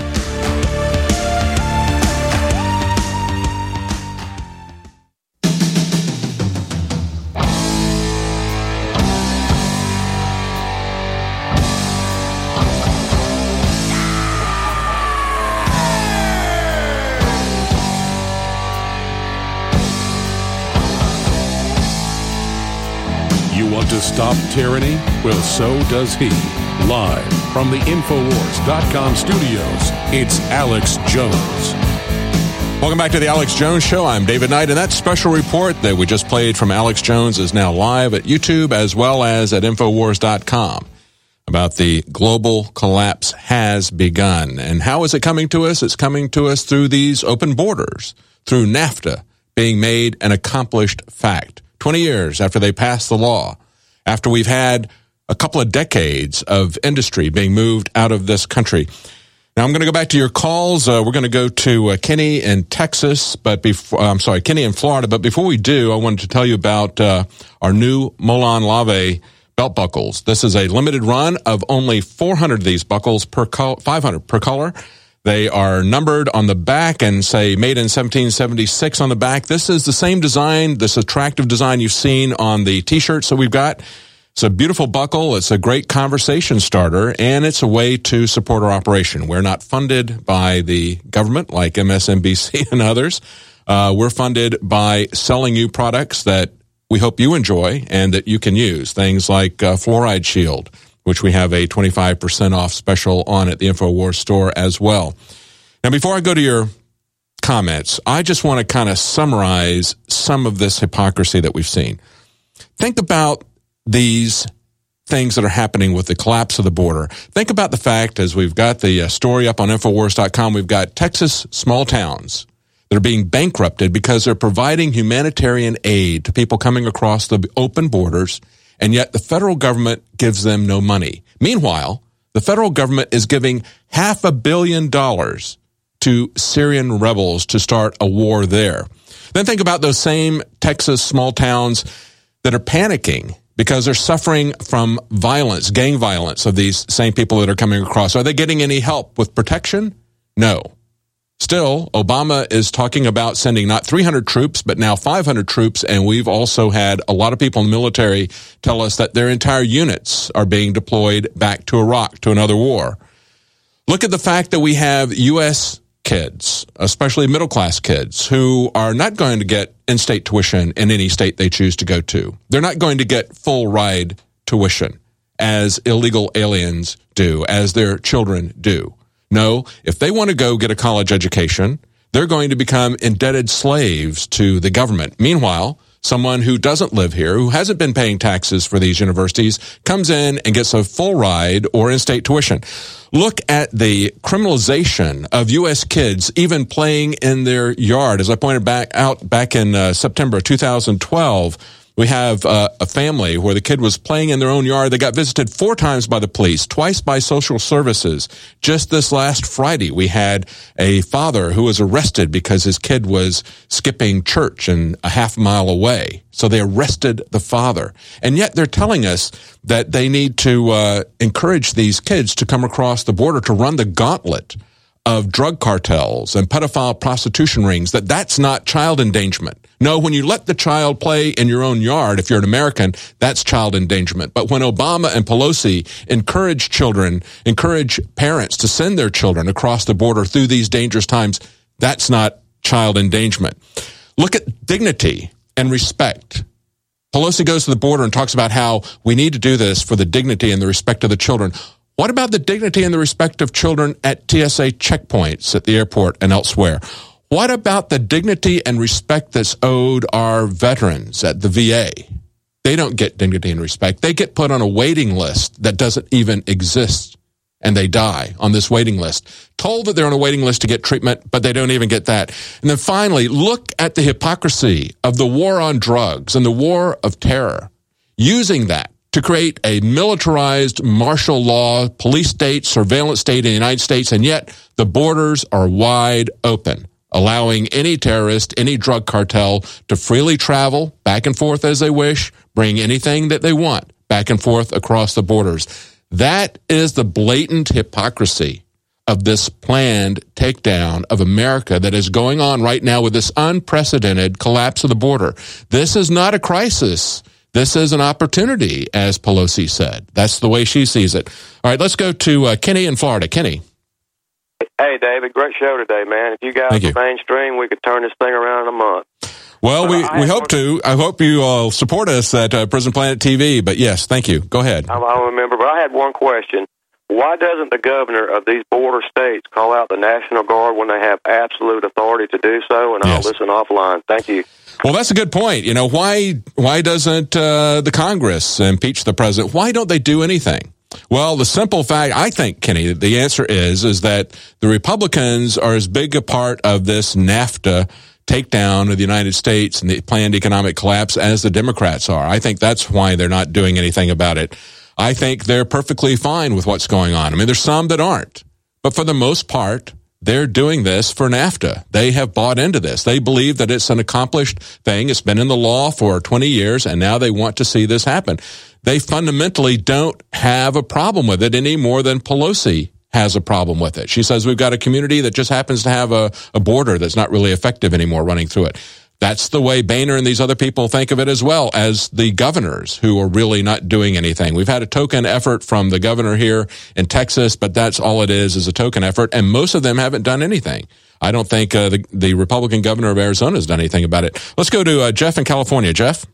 To stop tyranny? Well, so does he. Live from the Infowars dot com studios, it's Alex Jones. Welcome back to the Alex Jones Show. I'm David Knight, and that special report that we just played from Alex Jones is now live at YouTube as well as at Infowars dot com about the global collapse has begun. And how is it coming to us? It's coming to us through these open borders, through NAFTA being made an accomplished fact. twenty years after they passed the law, after we've had a couple of decades of industry being moved out of this country. Now, I'm going to go back to your calls. Uh, we're going to go to uh, Kenny in Texas, but before, uh, I'm sorry, Kenny in Florida. But before we do, I wanted to tell you about uh, our new Molon Lave belt buckles. This is a limited run of only four hundred of these buckles per col- five hundred per color. They are numbered on the back and say made in seventeen seventy-six on the back. This is the same design, this attractive design you've seen on the T-shirts that we've got. It's a beautiful buckle. It's a great conversation starter, and it's a way to support our operation. We're not funded by the government like M S N B C and others. Uh, we're funded by selling you products that we hope you enjoy and that you can use. Things like uh, Fluoride Shield, which we have a twenty-five percent off special on at the InfoWars store as well. Now, before I go to your comments, I just want to kind of summarize some of this hypocrisy that we've seen. Think about these things that are happening with the collapse of the border. Think about the fact, as we've got the uh, story up on Infowars dot com, we've got Texas small towns that are being bankrupted because they're providing humanitarian aid to people coming across the open borders, and yet the federal government gives them no money. Meanwhile, the federal government is giving half a billion dollars to Syrian rebels to start a war there. Then think about those same Texas small towns that are panicking because they're suffering from violence, gang violence of these same people that are coming across. Are they getting any help with protection? No. Still, Obama is talking about sending not three hundred troops, but now five hundred troops, and we've also had a lot of people in the military tell us that their entire units are being deployed back to Iraq, to another war. Look at the fact that we have U S kids, especially middle-class kids, who are not going to get in-state tuition in any state they choose to go to. They're not going to get full ride tuition as illegal aliens do, as their children do. No, if they want to go get a college education, they're going to become indebted slaves to the government. Meanwhile, someone who doesn't live here, who hasn't been paying taxes for these universities, comes in and gets a full ride or in-state tuition. Look at the criminalization of U S kids even playing in their yard. As I pointed back out back in uh, September of two thousand twelve, we have uh, a family where the kid was playing in their own yard. They got visited four times by the police, twice by social services. Just this last Friday, we had a father who was arrested because his kid was skipping church and a half mile away. So they arrested the father. And yet they're telling us that they need to uh, encourage these kids to come across the border to run the gauntlet of drug cartels and pedophile prostitution rings, that that's not child endangerment. No, when you let the child play in your own yard, if you're an American, that's child endangerment. But when Obama and Pelosi encourage children, encourage parents to send their children across the border through these dangerous times, that's not child endangerment. Look at dignity and respect. Pelosi goes to the border and talks about how we need to do this for the dignity and the respect of the children. What about the dignity and the respect of children at T S A checkpoints at the airport and elsewhere? What about the dignity and respect that's owed our veterans at the V A? They don't get dignity and respect. They get put on a waiting list that doesn't even exist, and they die on this waiting list. Told that they're on a waiting list to get treatment, but they don't even get that. And then finally, look at the hypocrisy of the war on drugs and the war of terror, using that to create a militarized martial law, police state, surveillance state in the United States, and yet the borders are wide open, allowing any terrorist, any drug cartel to freely travel back and forth as they wish, bring anything that they want back and forth across the borders. That is the blatant hypocrisy of this planned takedown of America that is going on right now with this unprecedented collapse of the border. This is not a crisis. This is an opportunity, as Pelosi said. That's the way she sees it. All right, let's go to uh, Kenny in Florida. Kenny. Hey, David, great show today, man. If you guys Thank were you. mainstream, we could turn this thing around in a month. Well, Uh, we, I we have hope one- to. I hope you all support us at uh, Prison Planet T V. But yes, thank you. Go ahead. I, I don't remember, but I had one question. Why doesn't the governor of these border states call out the National Guard when they have absolute authority to do so? And Yes. I'll listen offline. Thank you. Well, that's a good point. You know, why why doesn't uh, the Congress impeach the president? Why don't they do anything? Well, the simple fact, I think, Kenny, the answer is is that the Republicans are as big a part of this NAFTA takedown of the United States and the planned economic collapse as the Democrats are. I think that's why they're not doing anything about it. I think they're perfectly fine with what's going on. I mean, there's some that aren't. But for the most part, they're doing this for NAFTA. They have bought into this. They believe that it's an accomplished thing. It's been in the law for twenty years, and now they want to see this happen. They fundamentally don't have a problem with it any more than Pelosi has a problem with it. She says we've got a community that just happens to have a, a border that's not really effective anymore running through it. That's the way Boehner and these other people think of it, as well as the governors who are really not doing anything. We've had a token effort from the governor here in Texas, but that's all it is, is a token effort, and most of them haven't done anything. I don't think uh, the, the Republican governor of Arizona has done anything about it. Let's go to uh, Jeff in California. Jeff?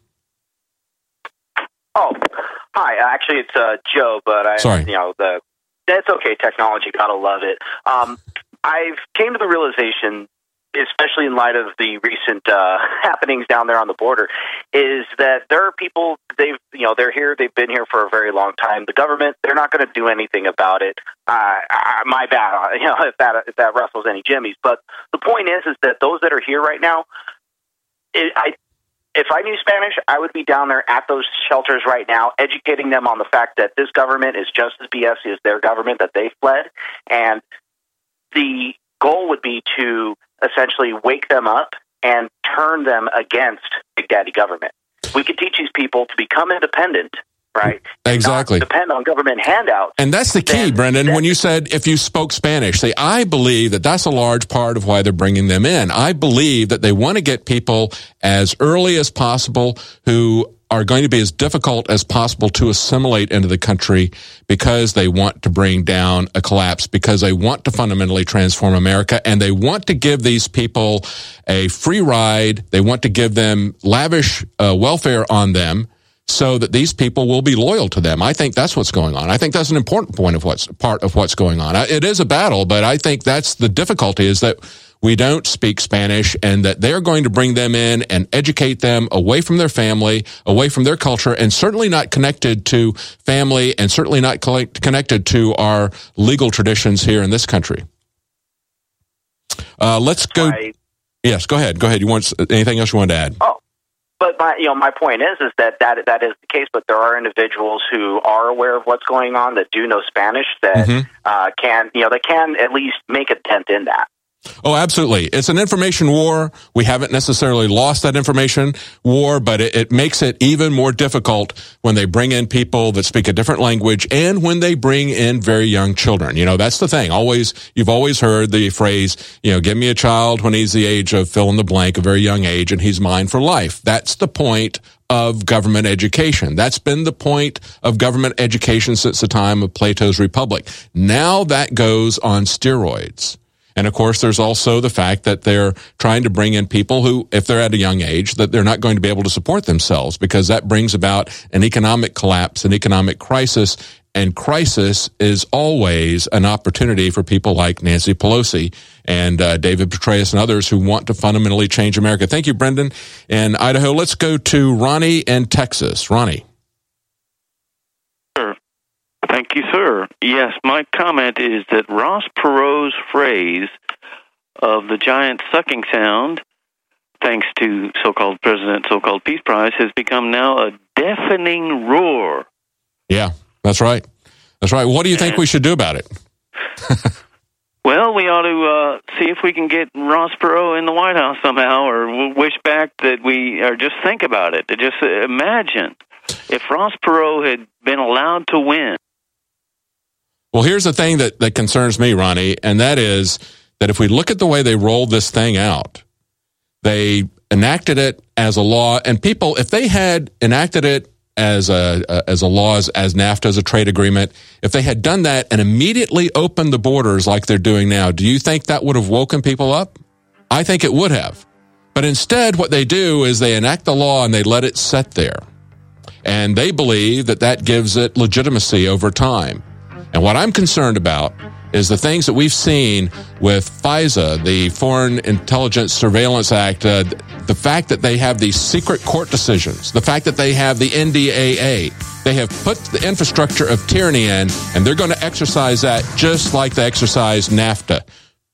Oh, hi. Actually, it's uh, Joe, but I, Sorry. you know, the that's okay. Technology, gotta love it. Um, I've came to the realization, especially in light of the recent uh, happenings down there on the border, is that there are people, they've, you know, they're here, they've been here for a very long time. The government, they're not going to do anything about it. Uh, I, my bad, you know, if that if that rustles any jimmies. But the point is, is that those that are here right now, it, I. If I knew Spanish, I would be down there at those shelters right now, educating them on the fact that this government is just as B S as their government that they fled. And the goal would be to essentially wake them up and turn them against Big Daddy government. We could teach these people to become independent, right? Exactly. Not depend on government handouts. And that's the key, then, Brendan, then, when you said if you spoke Spanish. See, I believe that that's a large part of why they're bringing them in. I believe that they want to get people as early as possible who are going to be as difficult as possible to assimilate into the country because they want to bring down a collapse, because they want to fundamentally transform America, and they want to give these people a free ride. They want to give them lavish uh, welfare on them, so that these people will be loyal to them. I think that's what's going on. I think that's an important point of what's part of what's going on. It is a battle, but I think that's the difficulty, is that we don't speak Spanish, and that they're going to bring them in and educate them away from their family, away from their culture, and certainly not connected to family, and certainly not connected to our legal traditions here in this country. Uh, let's go. Right. Yes, go ahead. Go ahead. You want anything else you want to add? Oh. But my, you know, my point is, is that, that that is the case. But there are individuals who are aware of what's going on, that do know Spanish, that mm-hmm. uh, can, you know, they can at least make a dent in that. Oh, absolutely. It's an information war. We haven't necessarily lost that information war, but it, it makes it even more difficult when they bring in people that speak a different language, and when they bring in very young children. You know, that's the thing. Always, you've always heard the phrase, you know, give me a child when he's the age of fill in the blank, a very young age, and he's mine for life. That's the point of government education. That's been the point of government education since the time of Plato's Republic. Now that goes on steroids. And of course, there's also the fact that they're trying to bring in people who, if they're at a young age, that they're not going to be able to support themselves, because that brings about an economic collapse, an economic crisis. And crisis is always an opportunity for people like Nancy Pelosi and uh, David Petraeus and others who want to fundamentally change America. Thank you, Brendan. In Idaho, let's go to Ronnie in Texas. Ronnie. Sure. Thank you, sir. Yes, my comment is that Ross Perot's phrase of the giant sucking sound, thanks to so-called President, so-called Peace Prize, has become now a deafening roar. Yeah, that's right. That's right. What do you think and, we should do about it? Well, we ought to uh, see if we can get Ross Perot in the White House somehow, or wish back that we, or just think about it. Just imagine if Ross Perot had been allowed to win. Well, here's the thing that, that concerns me, Ronnie, and that is that if we look at the way they rolled this thing out, they enacted it as a law, and people, if they had enacted it as a, a as a law, as, as NAFTA, as a trade agreement, if they had done that and immediately opened the borders like they're doing now, do you think that would have woken people up? I think it would have. But instead, what they do is they enact the law and they let it sit there. And they believe that that gives it legitimacy over time. And what I'm concerned about is the things that we've seen with FISA, the Foreign Intelligence Surveillance Act, uh, the fact that they have these secret court decisions, the fact that they have the N D A A. They have put the infrastructure of tyranny in, and they're going to exercise that just like they exercise NAFTA.